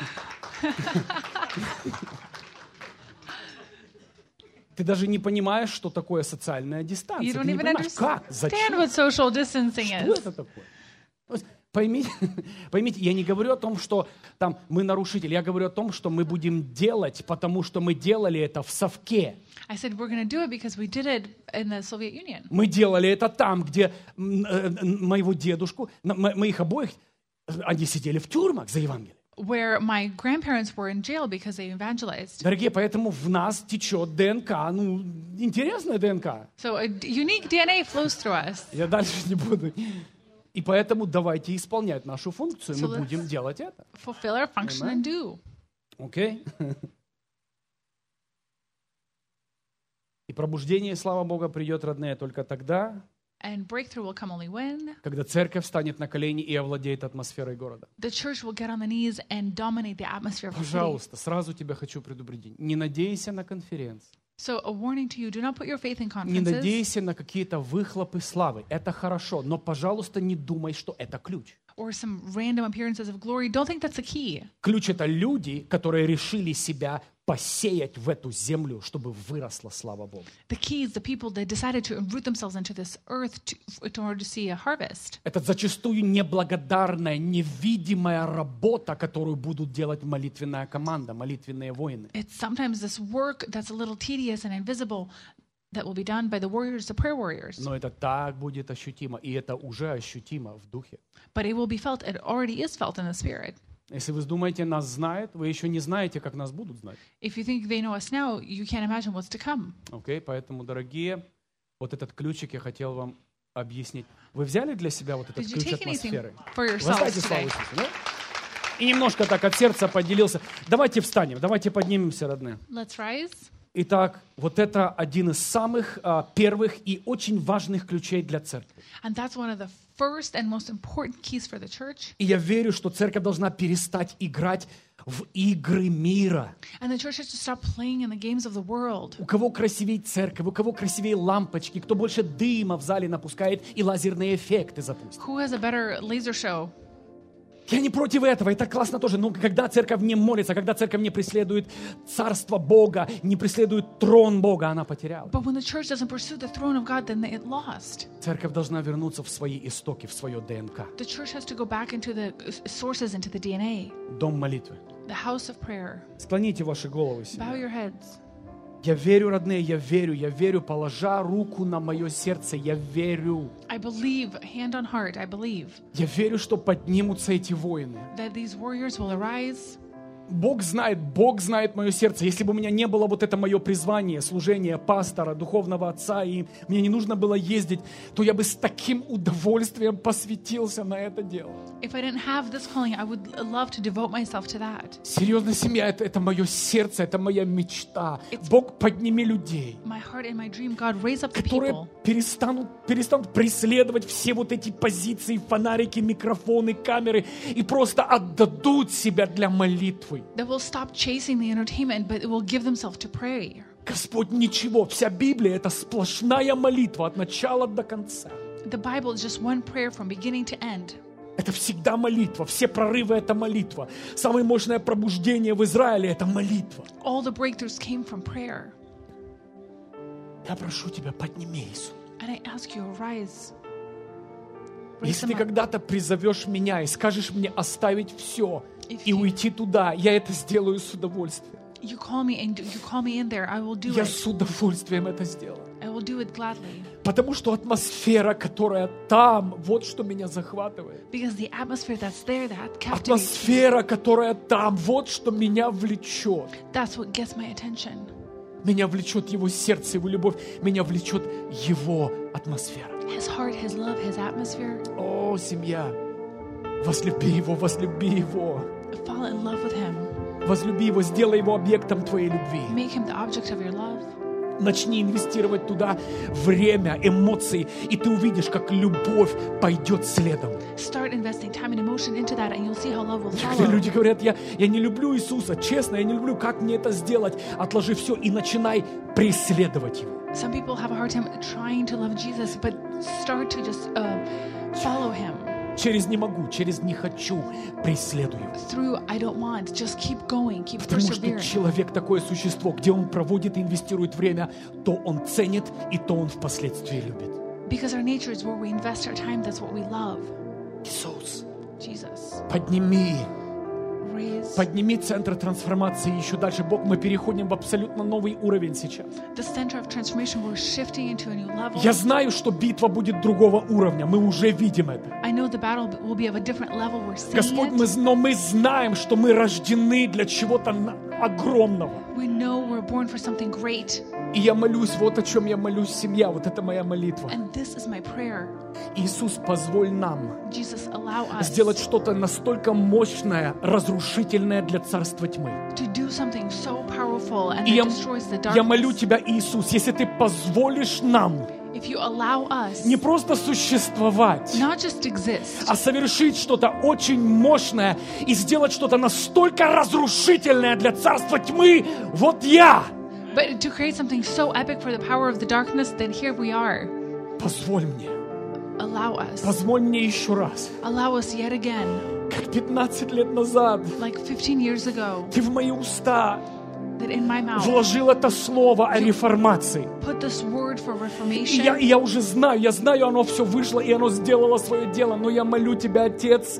Ты даже не понимаешь, что такое социальная дистанция. You Ты don't не even понимаешь, как, understand зачем, what social distancing что is. это такое. Вот Поймите, я не говорю о том, что там мы нарушители. Я говорю о том, что мы будем делать, потому что мы делали это в Совке. I said we're going to do it because we did it in the Soviet Union. Мы делали это там, где моего дедушку, моих обоих, они сидели в тюрьмах за Евангелие. Where my grandparents were in jail because they evangelized. Дорогие, поэтому в нас течет ДНК. Интересная ДНК. So a unique DNA flows through us. Я дальше не буду. И поэтому давайте исполнять нашу функцию. So Мы let's будем делать это. fulfill our function and do. Окей? И пробуждение, слава Богу, придет, родные, только тогда, And breakthrough will come only when когда церковь встанет на колени и овладеет атмосферой города. the church will get on the knees and dominate the atmosphere of the city. Пожалуйста, сразу тебя хочу предупредить. Не надейся на конференции. So a warning to you, do not put your faith in Не conferences надейся на какие-то выхлопы славы. Это хорошо, но, пожалуйста, не думай, что это ключ. or some random appearances of glory. Don't think that's the key. Ключ — это люди, которые решили себя посеять в эту землю, чтобы выросла слава Богу. The keys, the people that decided to root themselves into this earth in order to see a harvest. Это зачастую неблагодарная, невидимая работа, которую будут делать молитвенная команда, молитвенные воины. It's sometimes this work that's a little tedious and invisible that will be done by the warriors, the prayer warriors. Но это так будет ощутимо, и это уже ощутимо в духе. But it will be felt, it already is felt in the spirit. Если вы думаете, нас знают, вы еще не знаете, как нас будут знать. If you think they know us now, you can't imagine what's to come. Окей, поэтому, дорогие, вот этот ключик я хотел вам объяснить. Вы взяли для себя вот этот Did you ключ take anything атмосферы? for yourselves Воздайте славу today? Иисусу, да? И немножко так от сердца поделился. Давайте встанем, давайте поднимемся, родные. Let's rise. Итак, вот это один из самых первых и очень важных ключей для церкви. And that's one of the first and most important keys for the church. И я верю, что церковь должна перестать играть в игры мира. And the church has to stop playing in the games of the world. У кого красивее церковь, у кого красивее лампочки, кто больше дыма в зале напускает и лазерные эффекты запустит. Who has a better laser show? Я не против этого, это классно тоже, но когда церковь не молится, когда церковь не преследует царство Бога, не преследует трон Бога, она потеряла. But when the church doesn't pursue the throne of God, then it lost. Церковь должна вернуться в свои истоки, в свое ДНК. The church has to go back into the sources, into the DNA, Дом молитвы. the house of prayer. Склоните ваши головы Bow себе. your heads. Я верю, родные, я верю, положа руку на мое сердце, я верю. I believe, hand on heart, I believe Я верю, что поднимутся эти воины. that these warriors will arise. Бог знает мое сердце. Если бы у меня не было вот это мое призвание, служение пастора, духовного отца, и мне не нужно было ездить, то я бы с таким удовольствием посвятился на это дело. If I didn't have this calling, I would love to devote myself to that. Серьезно, семья, это мое сердце, это моя мечта. Бог, подними людей, My heart and my dream, God, raise up the которые people перестанут преследовать все вот эти позиции, фонарики, микрофоны, камеры и просто отдадут себя для молитвы. that will stop chasing the entertainment, but will give themselves to prayer. Господь, ничего, вся Библия — это сплошная молитва от начала до конца. The Bible is just one prayer from beginning to end. Это всегда молитва, все прорывы — это молитва. Самое мощное пробуждение в Израиле — это молитва. All the breakthroughs came from prayer. Я прошу тебя, подними Иисус. And I ask you, arise. Raise Если them ты up. когда-то призовешь меня и скажешь мне оставить все If и you- уйти туда, я это сделаю с удовольствием. You call me and you call me in there, I will do Я it. с удовольствием это сделаю. I will do it gladly. Потому что атмосфера, которая там, вот что меня захватывает. Because the atmosphere that's there, that captivates me, Атмосфера, которая там, вот что меня влечет. that's what gets my attention. Меня влечет его сердце, его любовь. Меня влечет его атмосфера. His heart, his love, his atmosphere. О, семья, возлюби его, возлюби его. Fall in love with him. Возлюби его, сделай его объектом твоей любви. Make him the object of your love. Начни инвестировать туда время, эмоции, и ты увидишь, как любовь пойдет следом. Start investing time and emotion into that, and you'll see how love will Некоторые follow. люди говорят, я не люблю Иисуса, честно, я не люблю, как мне это сделать. Отложи все и начинай преследовать его. Some people have a hard time trying to love Jesus, but start to just follow him. Через «не могу», через «не хочу» преследуй его. Through I don't want, just keep going, keep Потому что persevering. человек такое существо, где он проводит и инвестирует время, то он ценит и то он впоследствии любит. Because our nature is where we invest our time, that's what we love. Иисус, Jesus, raise подними центр трансформации еще дальше. Бог, мы переходим в абсолютно новый уровень сейчас. the center of transformation. We're shifting into a new level. Я знаю, что битва будет другого уровня, мы уже видим это. I know the battle will be of a different level. We're seeing Господь, it. но мы знаем, что мы рождены для чего-то огромного. We know we're born for something great. И я молюсь, вот о чем я молюсь, семья, вот это моя молитва. And this is my prayer. Иисус, позволь нам Jesus, allow us сделать что-то настолько мощное, разрушительное для царства тьмы. to do something so powerful and И that destroys the я молю darkness. Тебя, Иисус, если Ты позволишь нам If you allow us не просто существовать, not just exist, а совершить что-то очень мощное и сделать что-то настолько разрушительное для царства тьмы, вот я. but to create something so epic for the power of the darkness, then here we are. Позволь мне, Allow us. позволь мне еще раз, Allow us yet again, как 15 лет назад like 15 years ago, Ты в мои уста that in my mouth, вложил это слово о реформации. put this word for И reformation. я уже знаю, оно все вышло, и оно сделало свое дело. Но я молю Тебя, Отец,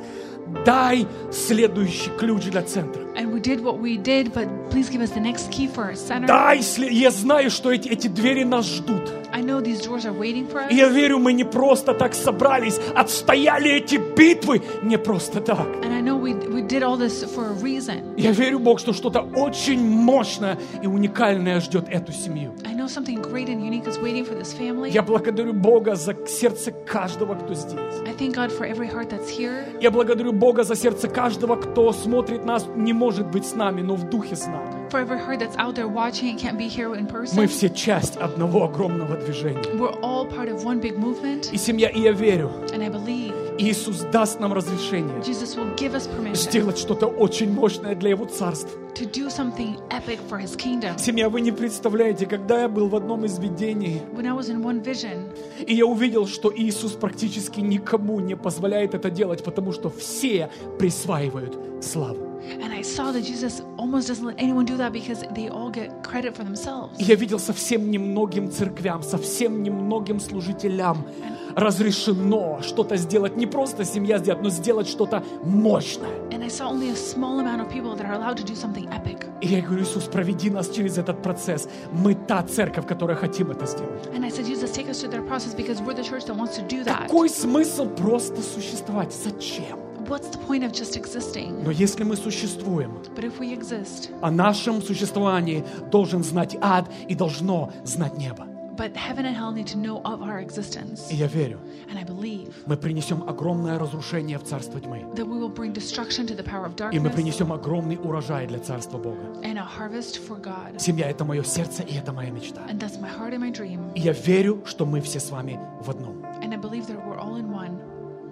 дай следующий ключ для центра. And we did what we did, but please give us the next key for our center. Я знаю, что эти двери нас ждут. I know these doors are waiting for И us. я верю, мы не просто так собрались, отстояли эти битвы не просто так. And I know we did all this for a reason. Я верю, Бог, что что-то очень мощное и уникальное ждет эту семью. I know something great and unique is waiting for this family. Я благодарю Бога за сердце каждого, кто здесь. I thank God for every heart that's here. Я благодарю Бога за сердце каждого, кто смотрит нас, не может быть с нами, но в духе с нами. For every heart that's out there watching and can't be here in person. Мы все часть одного огромного движения. We're all part of one big movement. И семья, и я верю, And I believe Иисус даст нам разрешение Jesus will give us permission сделать что-то очень мощное для Его Царства. to do something epic for His kingdom. Семья, вы не представляете, когда я был в одном из видений, When I was in one vision, и я увидел, что Иисус практически никому не позволяет это делать, потому что все присваивают славу. and I saw that Jesus almost doesn't let anyone do that because they all get credit for themselves. И я видел совсем немногим церквям, совсем немногим служителям разрешено что-то сделать, не просто семья сделать, но сделать что-то мощное. And I saw only a small amount of people that are allowed to do something epic. И я говорю, Иисус, проведи нас через этот процесс. Мы та церковь, которая хотим это сделать. And I said, Jesus, take us through that process because we're the church that wants to do that. Какой смысл просто существовать? Зачем? What's the point of just existing? Но если мы существуем, But if we exist, о нашем существовании должен знать ад и должно знать небо. but heaven and hell need to know of our existence. И я верю, And I believe мы принесем огромное разрушение в Царство тьмы. that we will bring destruction to the power of И мы darkness принесем огромный урожай для Царства Бога. and a harvest for God. Семья — это мое сердце, и это моя мечта. And that's my heart and my dream. И я верю, что мы все с вами в одном. And I believe that we're all in one.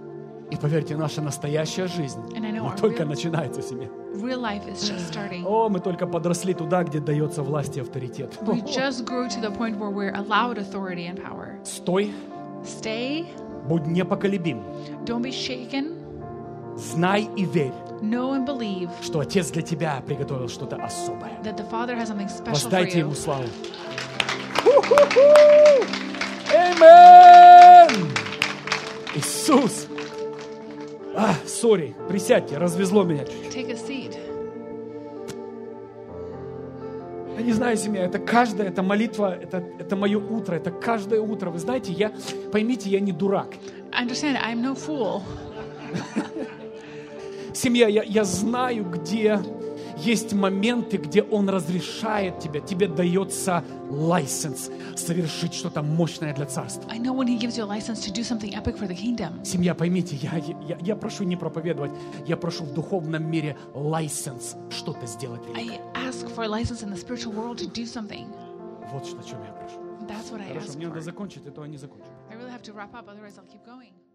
И поверьте, наша настоящая жизнь And I know our только real, начинается, семья. real life is just starting. О, мы только подросли туда, где дается власть и авторитет. We just grew to the point where we're allowed authority and power. Стой, Stay, будь непоколебим. don't be shaken, Знай и верь, know and believe что Отец для тебя приготовил что-то особое. that the Father has something special for Воздайте you. Ему славу. Аминь! Иисус! Сори, присядьте, развезло меня чуть-чуть. Take a seat. Я не знаю, семья, это молитва, это мое утро, это каждое утро. Вы знаете, поймите, я не дурак. Understand, I'm no fool. Семья, я знаю, где есть моменты, где Он разрешает тебе дается лайсенс совершить что-то мощное для Царства. I know when He gives you a license to do something epic for the kingdom. Семья, поймите, я прошу не проповедовать, я прошу в духовном мире лайсенс что-то сделать. I ask for a license in the spiritual world to do something. Вот что, о чем я прошу. That's what I Хорошо, ask мне надо for. закончить, а то я не закончу. I really have to wrap up, otherwise I'll keep going.